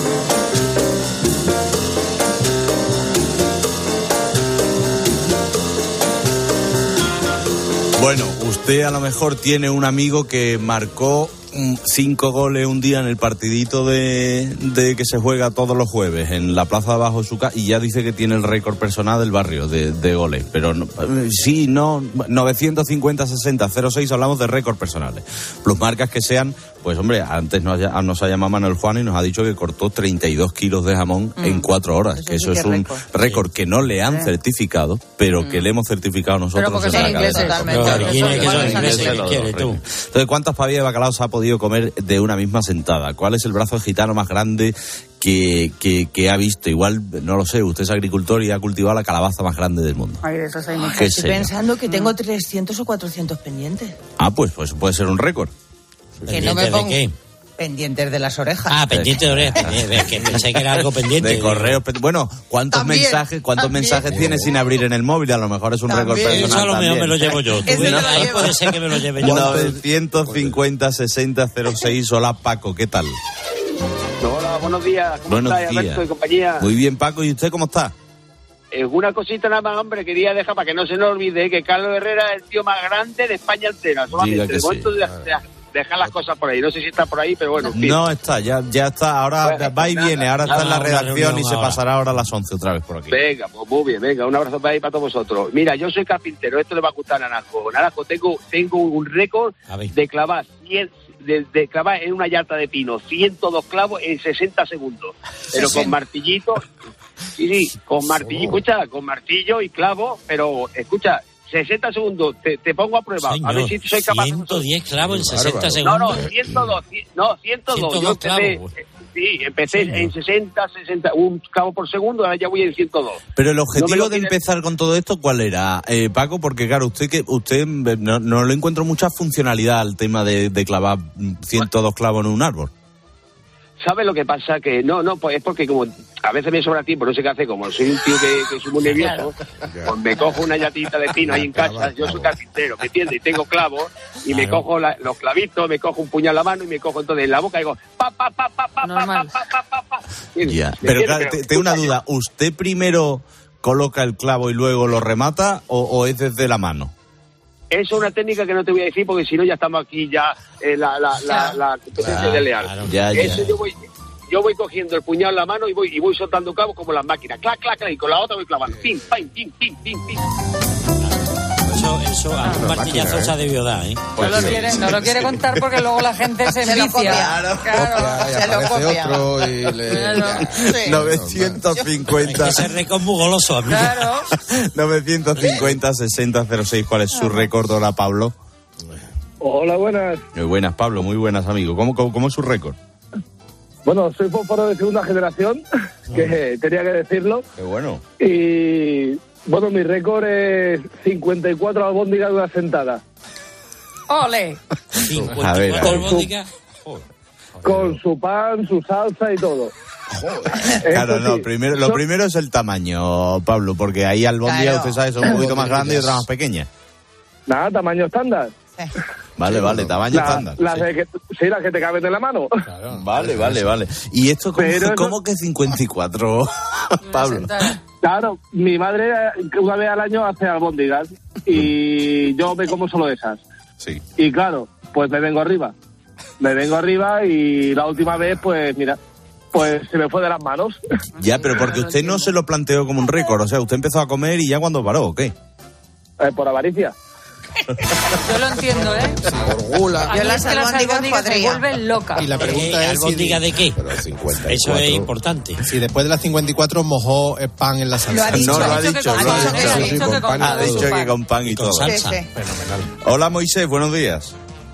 Bueno, usted a lo mejor tiene un amigo que marcó cinco goles un día en el partidito de, de que se juega todos los jueves en la plaza de abajo de su casa y ya dice que tiene el récord personal del barrio de, de goles. Pero no, sí, no, novecientos cincuenta sesenta cero seis hablamos de récord personales. Plusmarcas que sean, pues hombre, antes nos, nos ha llamado Manuel Juan y nos ha dicho que cortó treinta y dos kilos de jamón mm. en cuatro horas. Eso, que eso sí es que un récord, récord que no le han sí. certificado, pero mm. que le hemos certificado nosotros. Pero porque son ingleses totalmente. Entonces, ¿cuántas pavillas de bacalao se ha podido comer de una misma sentada? ¿Cuál es el brazo gitano más grande que, que, que ha visto? Igual, no lo sé, usted es agricultor y ha cultivado la calabaza más grande del mundo. Ay, eso soy muy Estoy pensando que tengo trescientos o cuatrocientos pendientes. Ah, pues, pues puede ser un récord. Que no me pongo... ¿De qué? Pendientes de las orejas. Ah, pendiente de orejas. Que pensé que era algo pendiente. De correos. Bueno, ¿cuántos también, mensajes cuántos también. mensajes tienes sin abrir en el móvil? A lo mejor es un récord personal. Eso a lo mejor me lo llevo yo. ¿Tú ves? Ahí llevo. Puede ser que me lo lleve yo. novecientos cincuenta sesenta cero seis. Hola, Paco, ¿qué tal? Hola, buenos días. ¿Cómo buenos estás, días. Alberto y compañía? Muy bien, Paco. ¿Y usted cómo está? Eh, una cosita nada más, hombre, quería dejar para que no se nos olvide que Carlos Herrera es el tío más grande de España entera. Solamente el momento de dejar las cosas por ahí. No sé si está por ahí, pero bueno. No está, ya, ya está. Ahora bueno, va y nada, viene. Ahora está en la redacción y se pasará ahora a las once otra vez por aquí. Venga, pues muy bien, venga. Un abrazo para ahí para todos vosotros. Mira, yo soy carpintero. Esto le va a gustar a Naranjo. Naranjo, tengo, tengo un récord de clavar cien, de, de clavar en una yarda de pino ciento dos clavos en sesenta segundos. Pero con martillito. Sí, sí, con martillo. Escucha, con martillo y clavo. Pero, escucha... sesenta segundos, te, te pongo a prueba. Señor, a ver si soy capaz. ciento diez clavos en sesenta no, segundos. No, no, ciento dos. No, ciento dos. Yo empecé, sí, empecé sí, en sesenta, sesenta, un clavo por segundo, ahora ya voy en ciento dos. Pero el objetivo no de tiene... empezar con todo esto, ¿cuál era, eh, Paco? Porque claro, usted que usted no, no le encuentro mucha funcionalidad al tema de, de clavar ciento dos clavos en un árbol. ¿Sabes lo que pasa? Que no, no, pues es porque como a veces me sobra tiempo, no sé qué hacer, como soy un tío que, que soy muy nervioso, pues me cojo una yatita de pino ahí en casa, yo soy carpintero, ¿me entiendes? Y tengo clavos, y me cojo la, los clavitos, me cojo un puñal en la mano y me cojo entonces en la boca y digo, pa, pa, pa, pa, pa, pa, pa, pa, pa, pa, pa. Ya, pero claro, te, tengo una duda, ¿usted primero coloca el clavo y luego lo remata o, o es desde la mano? Eso es una técnica que no te voy a decir porque si no ya estamos aquí ya en la, la, la, la competencia claro, de leal. Claro, ya, ya. Eso yo voy, yo voy cogiendo el puñal en la mano y voy y voy soltando cabos como las máquinas. Clac, clac, clac, y con la otra voy clavando. Pim, pim, pim, pim, pim, pim. Eso, eso a un martillazo se ha debido dar, ¿eh? Pues no, lo quiere, no lo quiere contar porque luego la gente se envicia. Claro, claro, se lo copia. Otro y le... sí. novecientos cincuenta. Ese récord muy goloso, amigo. Claro. novecientos cincuenta, sesenta cero seis. ¿Cuál es su récord? Hola, Pablo. Hola, buenas. Muy buenas, Pablo. Muy buenas, amigo. ¿Cómo, cómo, cómo es su récord? Bueno, soy fósforo de segunda generación, que tenía que decirlo. Qué bueno. Y... bueno, mi récord es cincuenta y cuatro albóndigas de una sentada. ¡Ole! cincuenta y cuatro albóndigas. Con su pan, su salsa y todo. Joder. Claro, no, primero, lo primero es el tamaño, Pablo, porque ahí albóndigas, claro, usted sabe, son un poquito más grandes y otras más pequeñas. Nada, tamaño estándar. Vale, vale, tamaño la, estándar. La sí. De que, sí, las que te caben de la mano. Claro, vale, vale, vale. ¿Y esto cómo, eso... ¿cómo que cincuenta y cuatro, Pablo? Claro, mi madre una vez al año hace albóndigas y yo me como solo esas. Sí. Y claro, pues me vengo arriba. Me vengo arriba y la última vez, pues mira, pues se me fue de las manos. Ya, pero porque usted no se lo planteó como un récord, o sea, usted empezó a comer y ya cuando paró, ¿o qué? Eh, por avaricia. Yo lo entiendo, ¿eh? Por gula. Yo las albóndigas se vuelven locas. Y la pregunta eh, es... ¿albóndiga si... de qué? cincuenta y cuatro. Eso es importante. Si después de las cincuenta y cuatro mojó el pan en la salsa. Lo ha dicho, no, lo ha dicho, lo ha dicho. Ha dicho que con Ha dicho que con pan y, y todo. Salsa. Sí, sí. Fenomenal. Hola, Moisés, buenos días.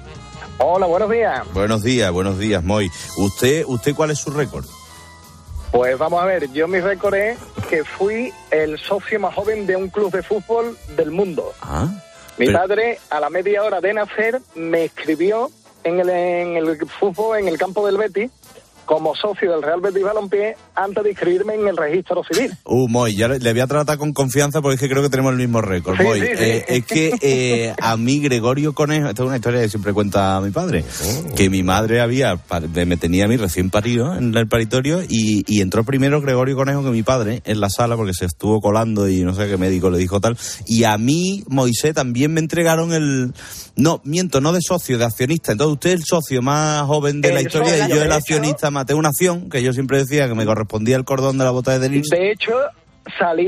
Hola, buenos días. Buenos días, buenos días, Moy. ¿Usted, usted cuál es su récord? Pues vamos a ver, yo mi récord es que fui el socio más joven de un club de fútbol del mundo. Ah. Mi pero... padre, a la media hora de nacer, me escribió en el, en el fútbol, en el campo del Betis, como socio del Real Betis Balompié, antes de inscribirme en el registro civil. Uh, Moy, ya le voy a tratar con confianza porque es que creo que tenemos el mismo récord. Sí, Moy, sí, sí. Eh, es que eh, a mí Gregorio Conejo, esta es una historia que siempre cuenta mi padre, que mi madre había, me tenía a mí recién parido en el paritorio y, y entró primero Gregorio Conejo que mi padre en la sala porque se estuvo colando y no sé qué médico le dijo tal. Y a mí, Moisés, también me entregaron el... No, miento, no de socio, de accionista. Entonces usted es el socio más joven de el la historia y yo el accionista. Maté una acción que yo siempre decía que me correspondía el cordón de la bota de Delis. De hecho, salí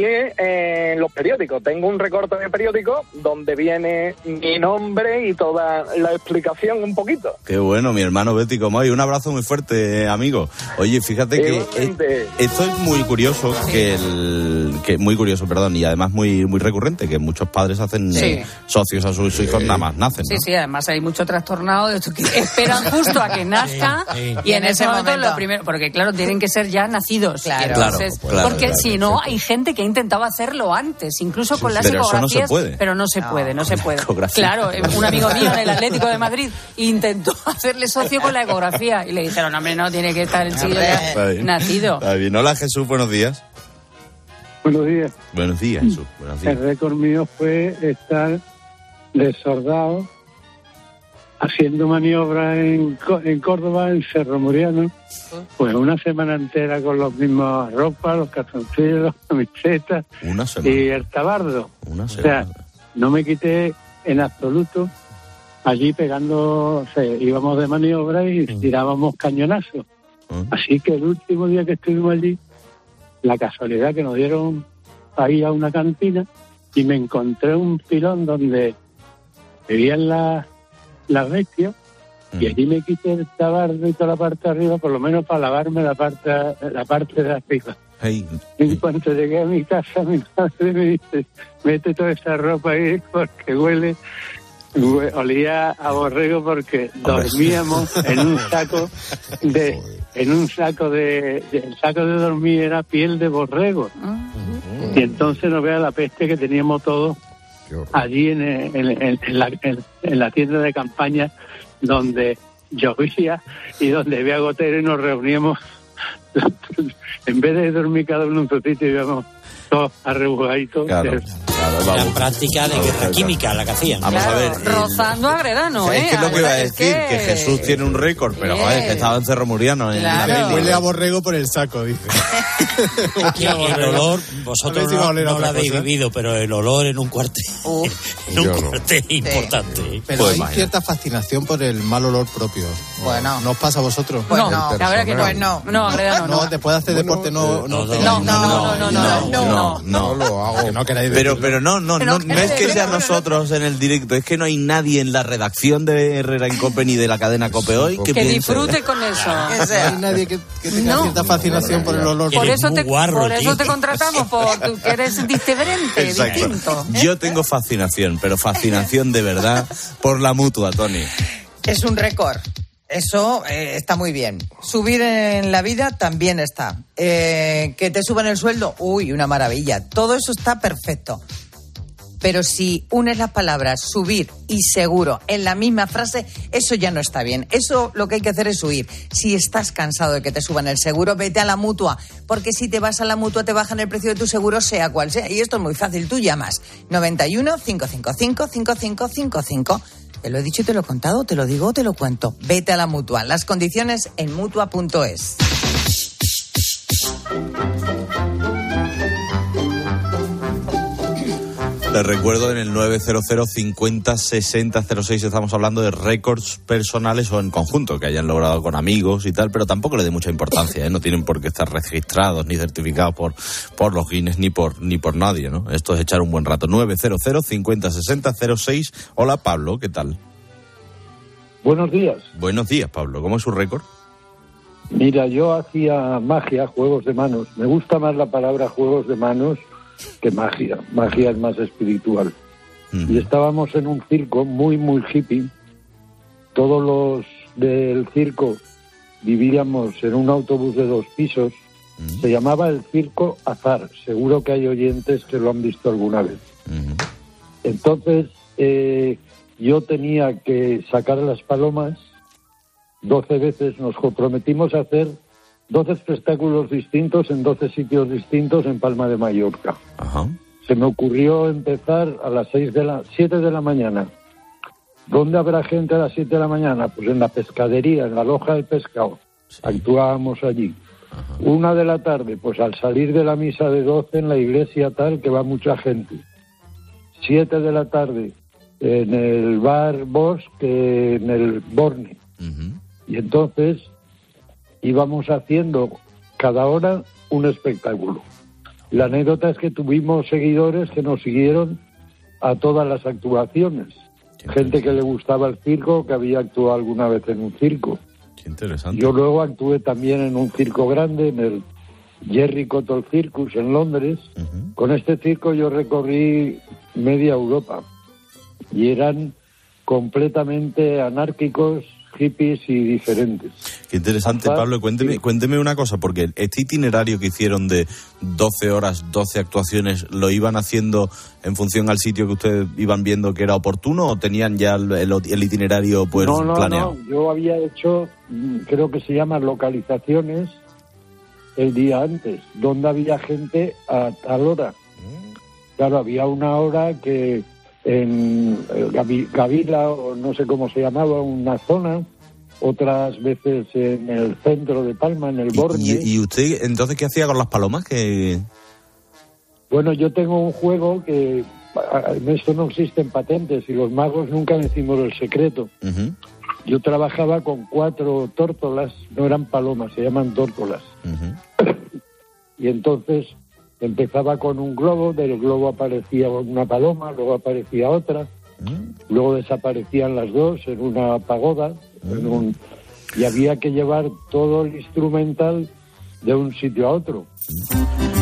en los periódicos. Tengo un recorte de periódico donde viene mi nombre y toda la explicación un poquito. Qué bueno, mi hermano Bético Moy. Un abrazo muy fuerte, amigo. Oye, fíjate que eh, esto es muy curioso, que el que muy curioso, perdón, y además muy muy recurrente, que muchos padres hacen sí. socios a sus hijos nada más nacen, ¿no? Sí, sí, además hay mucho trastornado de esto que esperan justo a que nazca sí, sí. y en, en ese, ese momento, momento lo primero, porque claro, tienen que ser ya nacidos. Claro, entonces, claro, claro porque claro, si no hay gente que ha intentado hacerlo antes, incluso con sí, las pero ecografías, eso no se puede. pero no se no, puede, no se puede. Ecografía. Claro, un amigo mío en el Atlético de Madrid intentó hacerle socio con la ecografía y le dijeron, hombre, no, tiene que estar el chico ya nacido. Está bien. Hola, Jesús, buenos días. Buenos días. Buenos días, Jesús. Buenos días. El récord mío fue estar desordado haciendo maniobras en, en Córdoba, en Cerro Muriano, pues una semana entera con las mismas ropas, los calzoncillos, las camisetas y el tabardo. Una o sea, no me quité en absoluto allí pegando, o sea, íbamos de maniobra y uh-huh. tirábamos cañonazos. Uh-huh. Así que el último día que estuvimos allí, la casualidad que nos dieron ahí a una cantina y me encontré un pilón donde vivían las las bestias uh-huh. y allí me quité el tabardo y toda la parte de arriba, por lo menos para lavarme la parte la parte de arriba. Hey. En cuanto llegué a mi casa, mi madre me dice, mete toda esa ropa ahí porque huele Olía a borrego porque dormíamos en un saco de, en un saco de, de el saco de dormir era piel de borrego. Uh-huh. Y entonces no vea la peste que teníamos todos allí en, en, en, en, la, en, en la tienda de campaña donde llovía y donde había gotero y nos reuníamos. En vez de dormir cada uno en su sitio, íbamos todos arrebujaditos. Claro, claro, vamos. La práctica de guerra química, la que hacían. Vamos claro, a ver. Rozando a Gredano, ¿eh? Es que es lo que iba a decir, es que... que Jesús tiene un récord, pero yeah. joder, que estaba en Cerro Muriano. Claro. En la huele a borrego por el saco, dice. Y el olor, vosotros no, no lo habéis cosa. vivido, pero el olor en un cuartel, uh, en un cuartel no. importante. Sí. Pero pues hay imagina. cierta fascinación por el mal olor propio. Bueno. ¿No os pasa a vosotros? Pues no, no la verdad que no. No, no, Gredano, no. No, te puede hacer bueno, deporte, no... No, no, no, no, no, no, no, no lo hago. No queráis pero, pero no, no, no, no es que sea nosotros en el directo, es que no hay nadie en la redacción de Herrera en Cope ni de la cadena Cope hoy que, que disfrute con eso. No hay nadie que, que tenga no. cierta fascinación por el olor. Por eso te, guarro, por eso te contratamos, porque tú eres diferente, distinto. Yo tengo fascinación, pero fascinación de verdad por la mutua, Tony. Es un récord. Eso eh, está muy bien. Subir en la vida también está. Eh, que te suban el sueldo, uy, una maravilla. Todo eso está perfecto. Pero si unes las palabras subir y seguro en la misma frase, eso ya no está bien. Eso lo que hay que hacer es huir. Si estás cansado de que te suban el seguro, vete a la Mutua. Porque si te vas a la Mutua, te bajan el precio de tu seguro, sea cual sea. Y esto es muy fácil. Tú llamas noventa y uno, cinco cinco cinco, cinco cinco cinco cinco. Te lo he dicho y te lo he contado, te lo digo o te lo cuento. Vete a la Mutua. Las condiciones en mutua punto es. Les recuerdo en el nueve cero cero cincuenta sesenta cero seis estamos hablando de récords personales o en conjunto que hayan logrado con amigos y tal, pero tampoco le dé mucha importancia, ¿eh? No tienen por qué estar registrados ni certificados por, por los Guinness ni por ni por nadie, ¿no? Esto es echar un buen rato. nueve cero cero cincuenta sesenta cero seis. Hola Pablo, ¿qué tal? Buenos días. Buenos días, Pablo. ¿Cómo es su récord? Mira, yo hacía magia, juegos de manos. Me gusta más la palabra juegos de manos que magia. Magia es más espiritual. Mm. Y estábamos en un circo muy, muy hippie. Todos los del circo vivíamos en un autobús de dos pisos. Mm. Se llamaba el Circo Azar. Seguro que hay oyentes que lo han visto alguna vez. Mm. Entonces, eh, yo tenía que sacar las palomas. doce veces nos comprometimos a hacer doce espectáculos distintos en doce sitios distintos en Palma de Mallorca. Ajá. Se me ocurrió empezar a las seis de la siete de la mañana. ¿Dónde habrá gente a las siete de la mañana? Pues en la pescadería, en la loja del pescado. Sí. Actuábamos allí. Ajá. Una de la tarde, pues al salir de la misa de doce en la iglesia tal, que va mucha gente. Siete de la tarde en el bar Bosque, en el Borne. Uh-huh. Y entonces íbamos haciendo cada hora un espectáculo. La anécdota es que tuvimos seguidores que nos siguieron a todas las actuaciones. Qué gente que le gustaba el circo, que había actuado alguna vez en un circo. Qué interesante. Yo luego actué también en un circo grande, en el Jerry Cottle Circus en Londres. Uh-huh. Con este circo yo recorrí media Europa y eran completamente anárquicos, hippies y diferentes. Qué interesante, Pablo. Cuénteme, sí. cuénteme una cosa, porque este itinerario que hicieron de doce horas, doce actuaciones, ¿lo iban haciendo en función al sitio que ustedes iban viendo que era oportuno o tenían ya el, el, el itinerario pues no, no, planeado? No, yo había hecho, creo que se llaman localizaciones el día antes, donde había gente a tal hora. Claro, había una hora que en Gavila, o no sé cómo se llamaba, una zona, otras veces en el centro de Palma, en el Borne. ¿Y, y usted entonces qué hacía con las palomas? Que Bueno, yo tengo un juego que en esto no existen patentes y los magos nunca decimos el secreto. Uh-huh. Yo trabajaba con cuatro tórtolas, no eran palomas, se llaman tórtolas. Uh-huh. Y entonces empezaba con un globo, del globo aparecía una paloma, luego aparecía otra, mm. luego desaparecían las dos en una pagoda, mm. en un, y había que llevar todo el instrumental de un sitio a otro.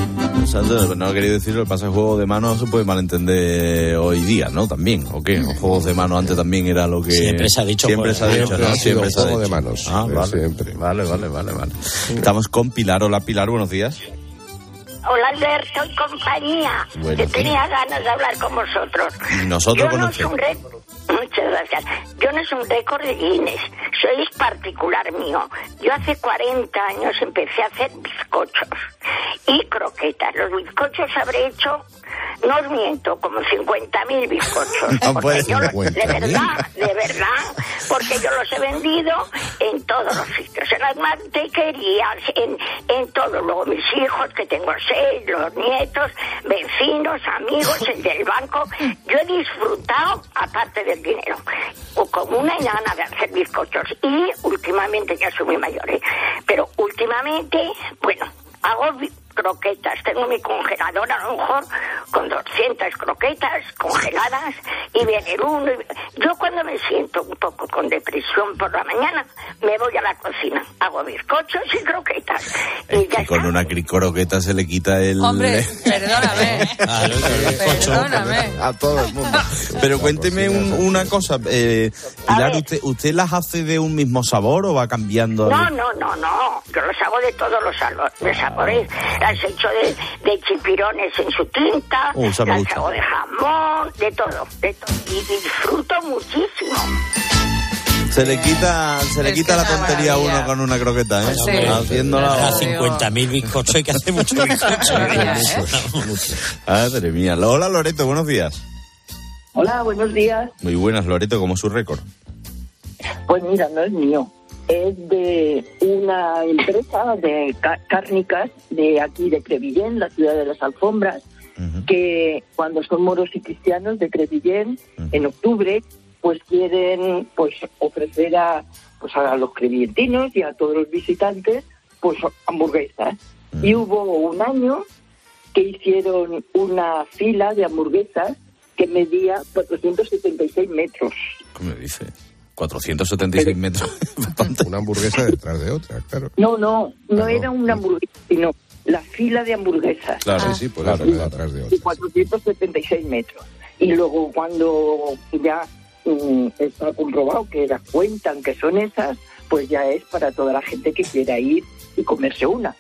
Exacto, no he querido decirlo, el pasa el juego de mano se puede malentender hoy día, ¿no? También, ¿o qué? Los juegos de mano antes también era lo que... Siempre se ha dicho. Siempre se ha dicho, ¿no? Siempre se ha juego dicho. de manos. Ah, vale. Siempre. Vale, vale, vale, vale. Estamos con Pilar. Hola, Pilar, buenos días. Hola, Alberto y compañía. Bueno, que tenía ganas de hablar con vosotros. Y nosotros Yo con no usted. soy un rec- Muchas gracias. Yo no soy un récord de Guinness. Sois particular mío. Yo hace cuarenta años empecé a hacer bizcochos y croquetas. Los bizcochos habré hecho, no os miento, como cincuenta mil bizcochos. No Porque puede yo, ser lo- de verdad, de verdad, porque yo los he vendido en todos los sitios, en las mantequerías, en, en todo. Luego mis hijos, que tengo seis, los nietos, vecinos, amigos, el del banco. Yo he disfrutado, aparte del dinero, o como una enana de hacer bizcochos. Y últimamente, ya soy muy mayor, ¿eh? Pero últimamente, bueno, hago bi- croquetas. Tengo mi congelador a lo mejor con doscientas croquetas congeladas y viene el uno. Y... Yo cuando me siento un poco con depresión por la mañana, me voy a la cocina, hago bizcochos y croquetas. Es que con una croqueta se le quita el... Hombre, perdóname. Perdóname. A todo el mundo. Pero cuénteme un- una cosa, eh, Pilar, ¿usted, ¿usted las hace de un mismo sabor o va cambiando? No, no, no, no. Yo los hago de todos los salo- de sabores. Las he hecho de, de chipirones en su tinta, Uh, esa me las gusta. hago de jamón, de todo, de todo. Y disfruto muchísimo. Se le quita, se le Es quita que la es una tontería a uno maravilla. con una croqueta, ¿eh? Sí. Haciéndola... Para cincuenta mil bizcochos hay que hacer mucho bizcocho. Madre mía. Hola, Loreto, buenos días. Hola, buenos días. Muy buenas, Loreto, ¿cómo es su récord? Pues mira, no es mío. Es de una empresa de ca- cárnicas de aquí de Crevillén, la ciudad de las alfombras, que cuando son moros y cristianos de Crevillén, en octubre, pues quieren pues ofrecer a pues a los crevillentinos y a todos los visitantes pues hamburguesas. Y hubo un año que hicieron una fila de hamburguesas que medía cuatrocientos setenta y seis metros. ¿Cómo me dice? cuatrocientos setenta y seis metros. Una hamburguesa detrás de otra, claro. No, no, no era una hamburguesa, sino la fila de hamburguesas. Claro, sí, sí, por eso, Una detrás de de otra. cuatrocientos setenta y seis metros. Y luego cuando ya mm, está comprobado que las cuentan que son esas, pues ya es para toda la gente que quiera ir y comerse una.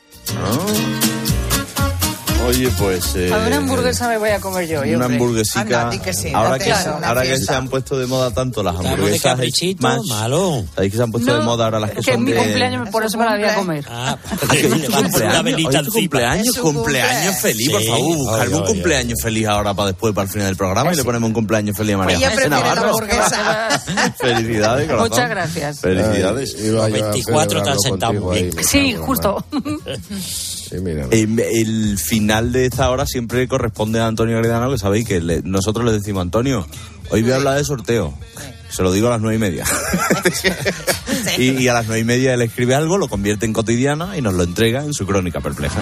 Oye, pues... Eh, A una hamburguesa me voy a comer yo. Una hombre. hamburguesica. Anda, di que sí, ahora date que, eso, una ahora que fiesta. se han puesto de moda tanto las Estamos de hamburguesas caprichito, Smash, malo. ¿sabéis que se han puesto No, de moda ahora las que que son en mi de... cumpleaños por eso me la voy a comer. Ah, que le es tu va a poner una cumpleaños, velita hoy es tu encima. cumpleaños, Es su cumpleaños feliz, por Sí, favor, buscar oye, un oye, cumpleaños feliz ahora para después, para el final del programa, y le ponemos un cumpleaños feliz a María Ella José prefiere la Navarro. hamburguesa. Felicidades, corazón. Muchas gracias. Felicidades. Ay, iba yo a veinticuatro te han celebrarlo sentado contigo bien. ahí, Sí, me justo. Sí, mira. Eh, el final de esta hora siempre corresponde a Antonio Agredano, que sabéis que le- nosotros le decimos, Antonio, hoy voy a hablar de sorteo. Se lo digo a las nueve y media. y, y a las nueve y media él escribe algo, lo convierte en cotidiana y nos lo entrega en su crónica perpleja.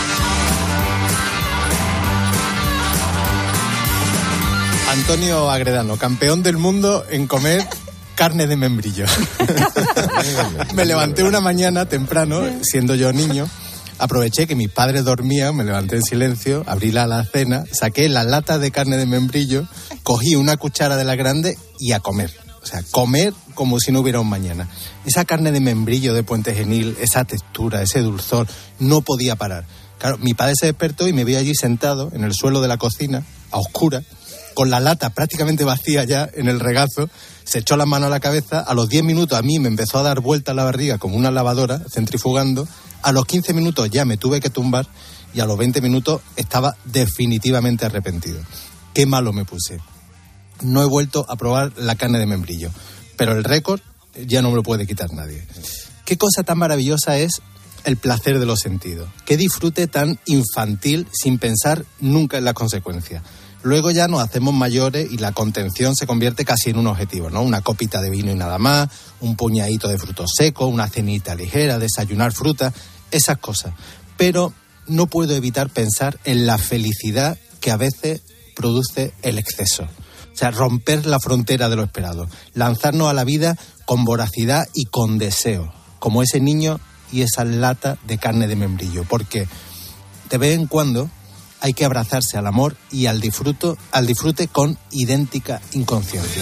Antonio Agredano, campeón del mundo en comer carne de membrillo. Me levanté una mañana temprano, siendo yo niño, aproveché que mis padres dormían, me levanté en silencio, abrí la alacena, saqué la lata de carne de membrillo, cogí una cuchara de la grande y a comer. O sea, comer como si no hubiera un mañana. Esa carne de membrillo de Puente Genil, esa textura, ese dulzor, no podía parar. Claro, mi padre se despertó y me vi allí sentado en el suelo de la cocina, a oscuras, con la lata prácticamente vacía ya en el regazo, se echó la mano a la cabeza, a los diez minutos a mí me empezó a dar vueltas la barriga como una lavadora, centrifugando, a los quince minutos ya me tuve que tumbar y a los veinte minutos estaba definitivamente arrepentido. Qué malo me puse. No he vuelto a probar la carne de membrillo, pero el récord ya no me lo puede quitar nadie. Qué cosa tan maravillosa es el placer de los sentidos. Qué disfrute tan infantil sin pensar nunca en las consecuencias. Luego ya nos hacemos mayores y la contención se convierte casi en un objetivo, ¿no? Una copita de vino y nada más, un puñadito de frutos secos, una cenita ligera, desayunar fruta, esas cosas. Pero no puedo evitar pensar en la felicidad que a veces produce el exceso. O sea, romper la frontera de lo esperado, lanzarnos a la vida con voracidad y con deseo, como ese niño y esa lata de carne de membrillo. Porque de vez en cuando hay que abrazarse al amor y al disfruto, al disfrute con idéntica inconsciencia.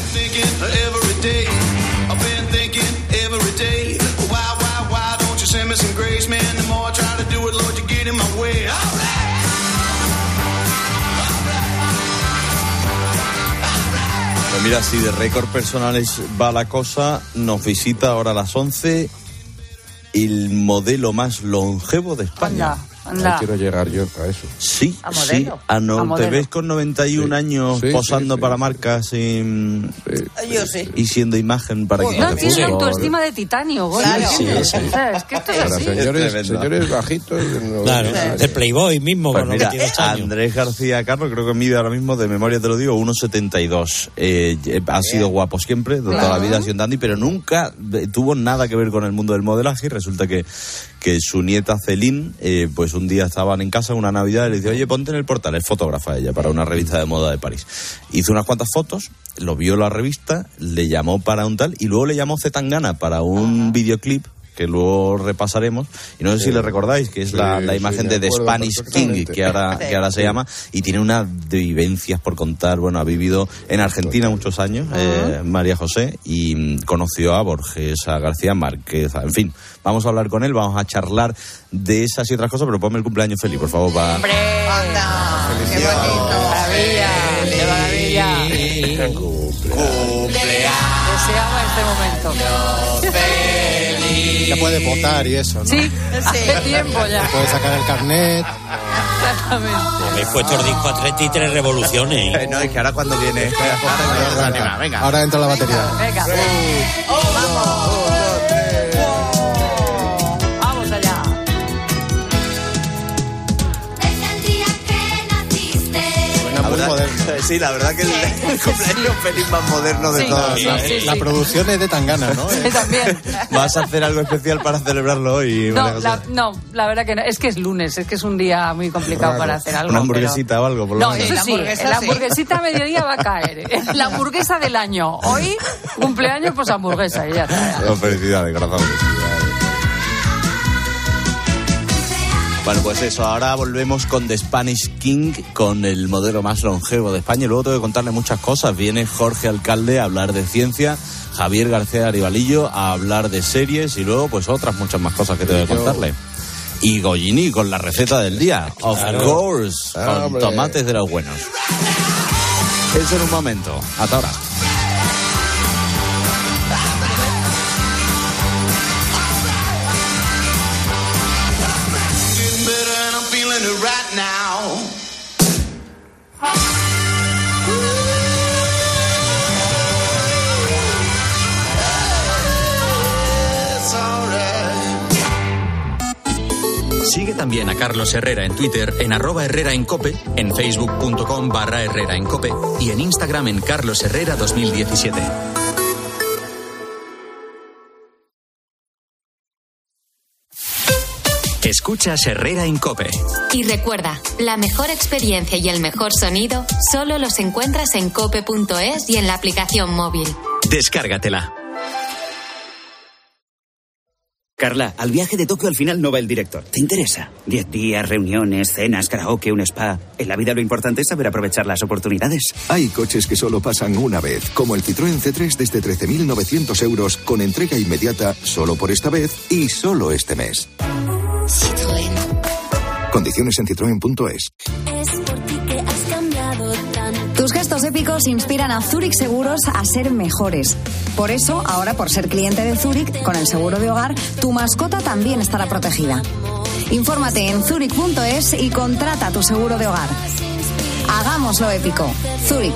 Pues mira, si de récord personales va la cosa, nos visita ahora a las once el modelo más longevo de España. Anda. Anda. Ahí quiero llegar yo a eso. Sí, a sí. A no, a te modelo. ves con noventa y un Sí. años Sí, posando sí, sí. para marcas y, Yo sí. y siendo imagen para quien No, te tiene puso. autoestima de titanio, Goyo. Claro. Sí, sí. O sea, es que esto es Para así. señores, Es tremendo. señores bajitos. No, Claro, de Playboy mismo, Pues con los mira, veintidós años. Andrés García Carlos creo que mide ahora mismo, de memoria te lo digo, uno setenta y dos. Eh, ha sido guapo siempre, de toda la vida ha sido un dandy, pero nunca eh, tuvo nada que ver con el mundo del modelaje. Y resulta que, que su nieta Celine, eh, pues un día estaban en casa, una Navidad, y le dice, oye, ponte en el portal, es fotógrafa ella para una revista de moda de París. Hizo unas cuantas fotos, lo vio la revista, le llamó para un tal, y luego le llamó Zetangana para un videoclip que luego repasaremos, y no sé si le recordáis, que es la, Sí, la sí, imagen me de The acuerdo Spanish King, perfectamente. que ahora, que ahora se llama, y tiene unas vivencias por contar. Bueno, ha vivido en Argentina muchos años, eh, María José, y mm, conoció a Borges, a García Márquez, a- en fin, vamos a hablar con él, vamos a charlar de esas y otras cosas, pero ponme el cumpleaños feliz, por favor, para... ¡Hombre! ¡Anda! ¡Qué bonito! Maravilla, qué maravilla. Deseaba este momento. Ya puedes votar y eso, ¿no? Sí, hace tiempo ya. Puedes sacar el carnet. Exactamente. Habéis puesto el disco a treinta y tres revoluciones. Eh, no, es que ahora cuando viene... Venga. Ahora entra la batería. Venga. Vamos allá. Suena La muy verdad- moderno. sí, la verdad que el, el cumpleaños feliz más moderno de Sí, todos. sí, ¿no? sí, La sí. producción es de Tangana, ¿no? Sí, también. ¿Vas a hacer algo especial para celebrarlo hoy, María No José? la, no, la verdad que no. Es que es lunes, es que es un día muy complicado Raro. para hacer algo. Una hamburguesita o algo, por lo No, menos. eso La sí, hamburguesa la sí. hamburguesita a mediodía va a caer. La hamburguesa del año. Hoy, cumpleaños, pues hamburguesa y ya está. Oh, felicidades, corazón. Bueno, pues eso, ahora volvemos con The Spanish King, con el modelo más longevo de España. Y luego tengo que contarle muchas cosas. Viene Jorge Alcalde a hablar de ciencia, Javier García Aribalillo a hablar de series y luego pues otras muchas más cosas que tengo que contarle. Y Goyini con la receta del día, of Claro. course, Ah, con hombre. tomates de los buenos. Eso en un momento. Hasta ahora. Sigue también a Carlos Herrera en Twitter en arroba Herrera en Cope, en facebook.com barra Herrera en Cope y en Instagram en Carlos Herrera dos mil diecisiete. Escuchas Herrera en Cope. Y recuerda, la mejor experiencia y el mejor sonido solo los encuentras en cope punto es y en la aplicación móvil. Descárgatela. Carla, al viaje de Tokio al final no va el director. ¿Te interesa? Diez días, reuniones, cenas, karaoke, un spa. En la vida lo importante es saber aprovechar las oportunidades. Hay coches que solo pasan una vez, como el Citroën C tres desde trece mil novecientos euros con entrega inmediata solo por esta vez y solo este mes. Condiciones en citroen punto es. Tus gestos épicos inspiran a Zurich Seguros a ser mejores. Por eso, ahora por ser cliente de Zurich, con el seguro de hogar, tu mascota también estará protegida. Infórmate en zurich punto es y contrata tu seguro de hogar. Hagámoslo épico. Zurich.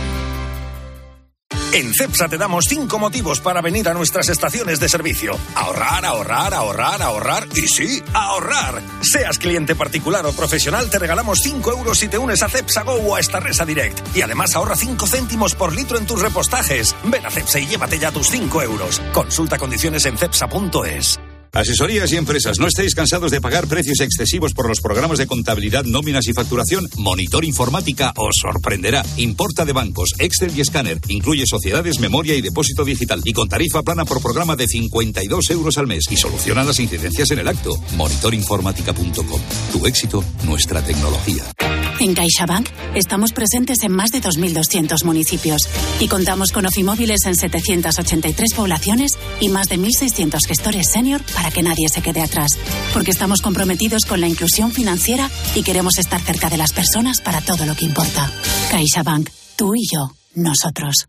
En Cepsa te damos cinco motivos para venir a nuestras estaciones de servicio. Ahorrar, ahorrar, ahorrar, ahorrar y sí, ahorrar. Seas cliente particular o profesional, te regalamos cinco euros si te unes a Cepsa Go o a Starresa Direct. Y además ahorra cinco céntimos por litro en tus repostajes. Ven a Cepsa y llévate ya tus cinco euros. Consulta condiciones en cepsa punto es. Asesorías y empresas, ¿no estáis cansados de pagar precios excesivos por los programas de contabilidad, nóminas y facturación? Monitor Informática os sorprenderá. Importa de bancos, Excel y escáner. Incluye sociedades, memoria y depósito digital. Y con tarifa plana por programa de cincuenta y dos euros al mes. Y soluciona las incidencias en el acto. monitor informática punto com. Tu éxito, nuestra tecnología. En CaixaBank estamos presentes en más de dos mil doscientos municipios y contamos con ofimóviles en setecientas ochenta y tres poblaciones y más de mil seiscientos gestores senior para que nadie se quede atrás. Porque estamos comprometidos con la inclusión financiera y queremos estar cerca de las personas para todo lo que importa. CaixaBank, tú y yo, nosotros.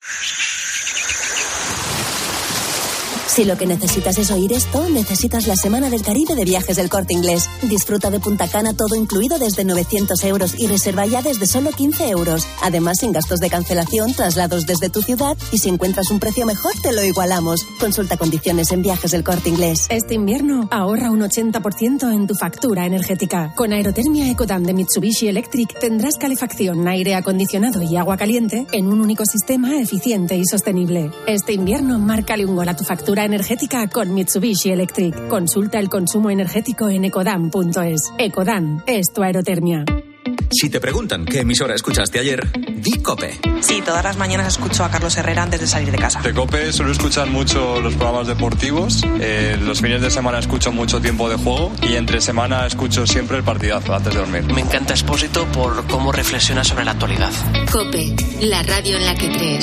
Si lo que necesitas es oír esto, necesitas la Semana del Caribe de Viajes del Corte Inglés. Disfruta de Punta Cana todo incluido desde novecientos euros y reserva ya desde solo quince euros. Además, sin gastos de cancelación, traslados desde tu ciudad y si encuentras un precio mejor, te lo igualamos. Consulta condiciones en Viajes del Corte Inglés. Este invierno, ahorra un ochenta por ciento en tu factura energética. Con Aerotermia Ecodan de Mitsubishi Electric tendrás calefacción, aire acondicionado y agua caliente en un único sistema eficiente y sostenible. Este invierno, márcale un gol a tu factura energética con Mitsubishi Electric. Consulta el consumo energético en ecodan punto es. Ecodan es tu aerotermia. Si te preguntan qué emisora escuchaste ayer, di COPE. Sí, todas las mañanas escucho a Carlos Herrera antes de salir de casa. De COPE suelo escuchar mucho los programas deportivos. Eh, los fines de semana escucho mucho Tiempo de Juego y entre semana escucho siempre el partidazo antes de dormir. Me encanta Expósito por cómo reflexiona sobre la actualidad. COPE, la radio en la que crees.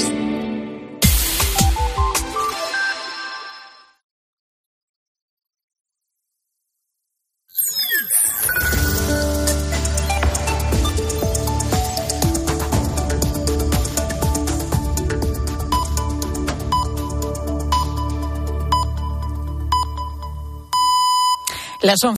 Las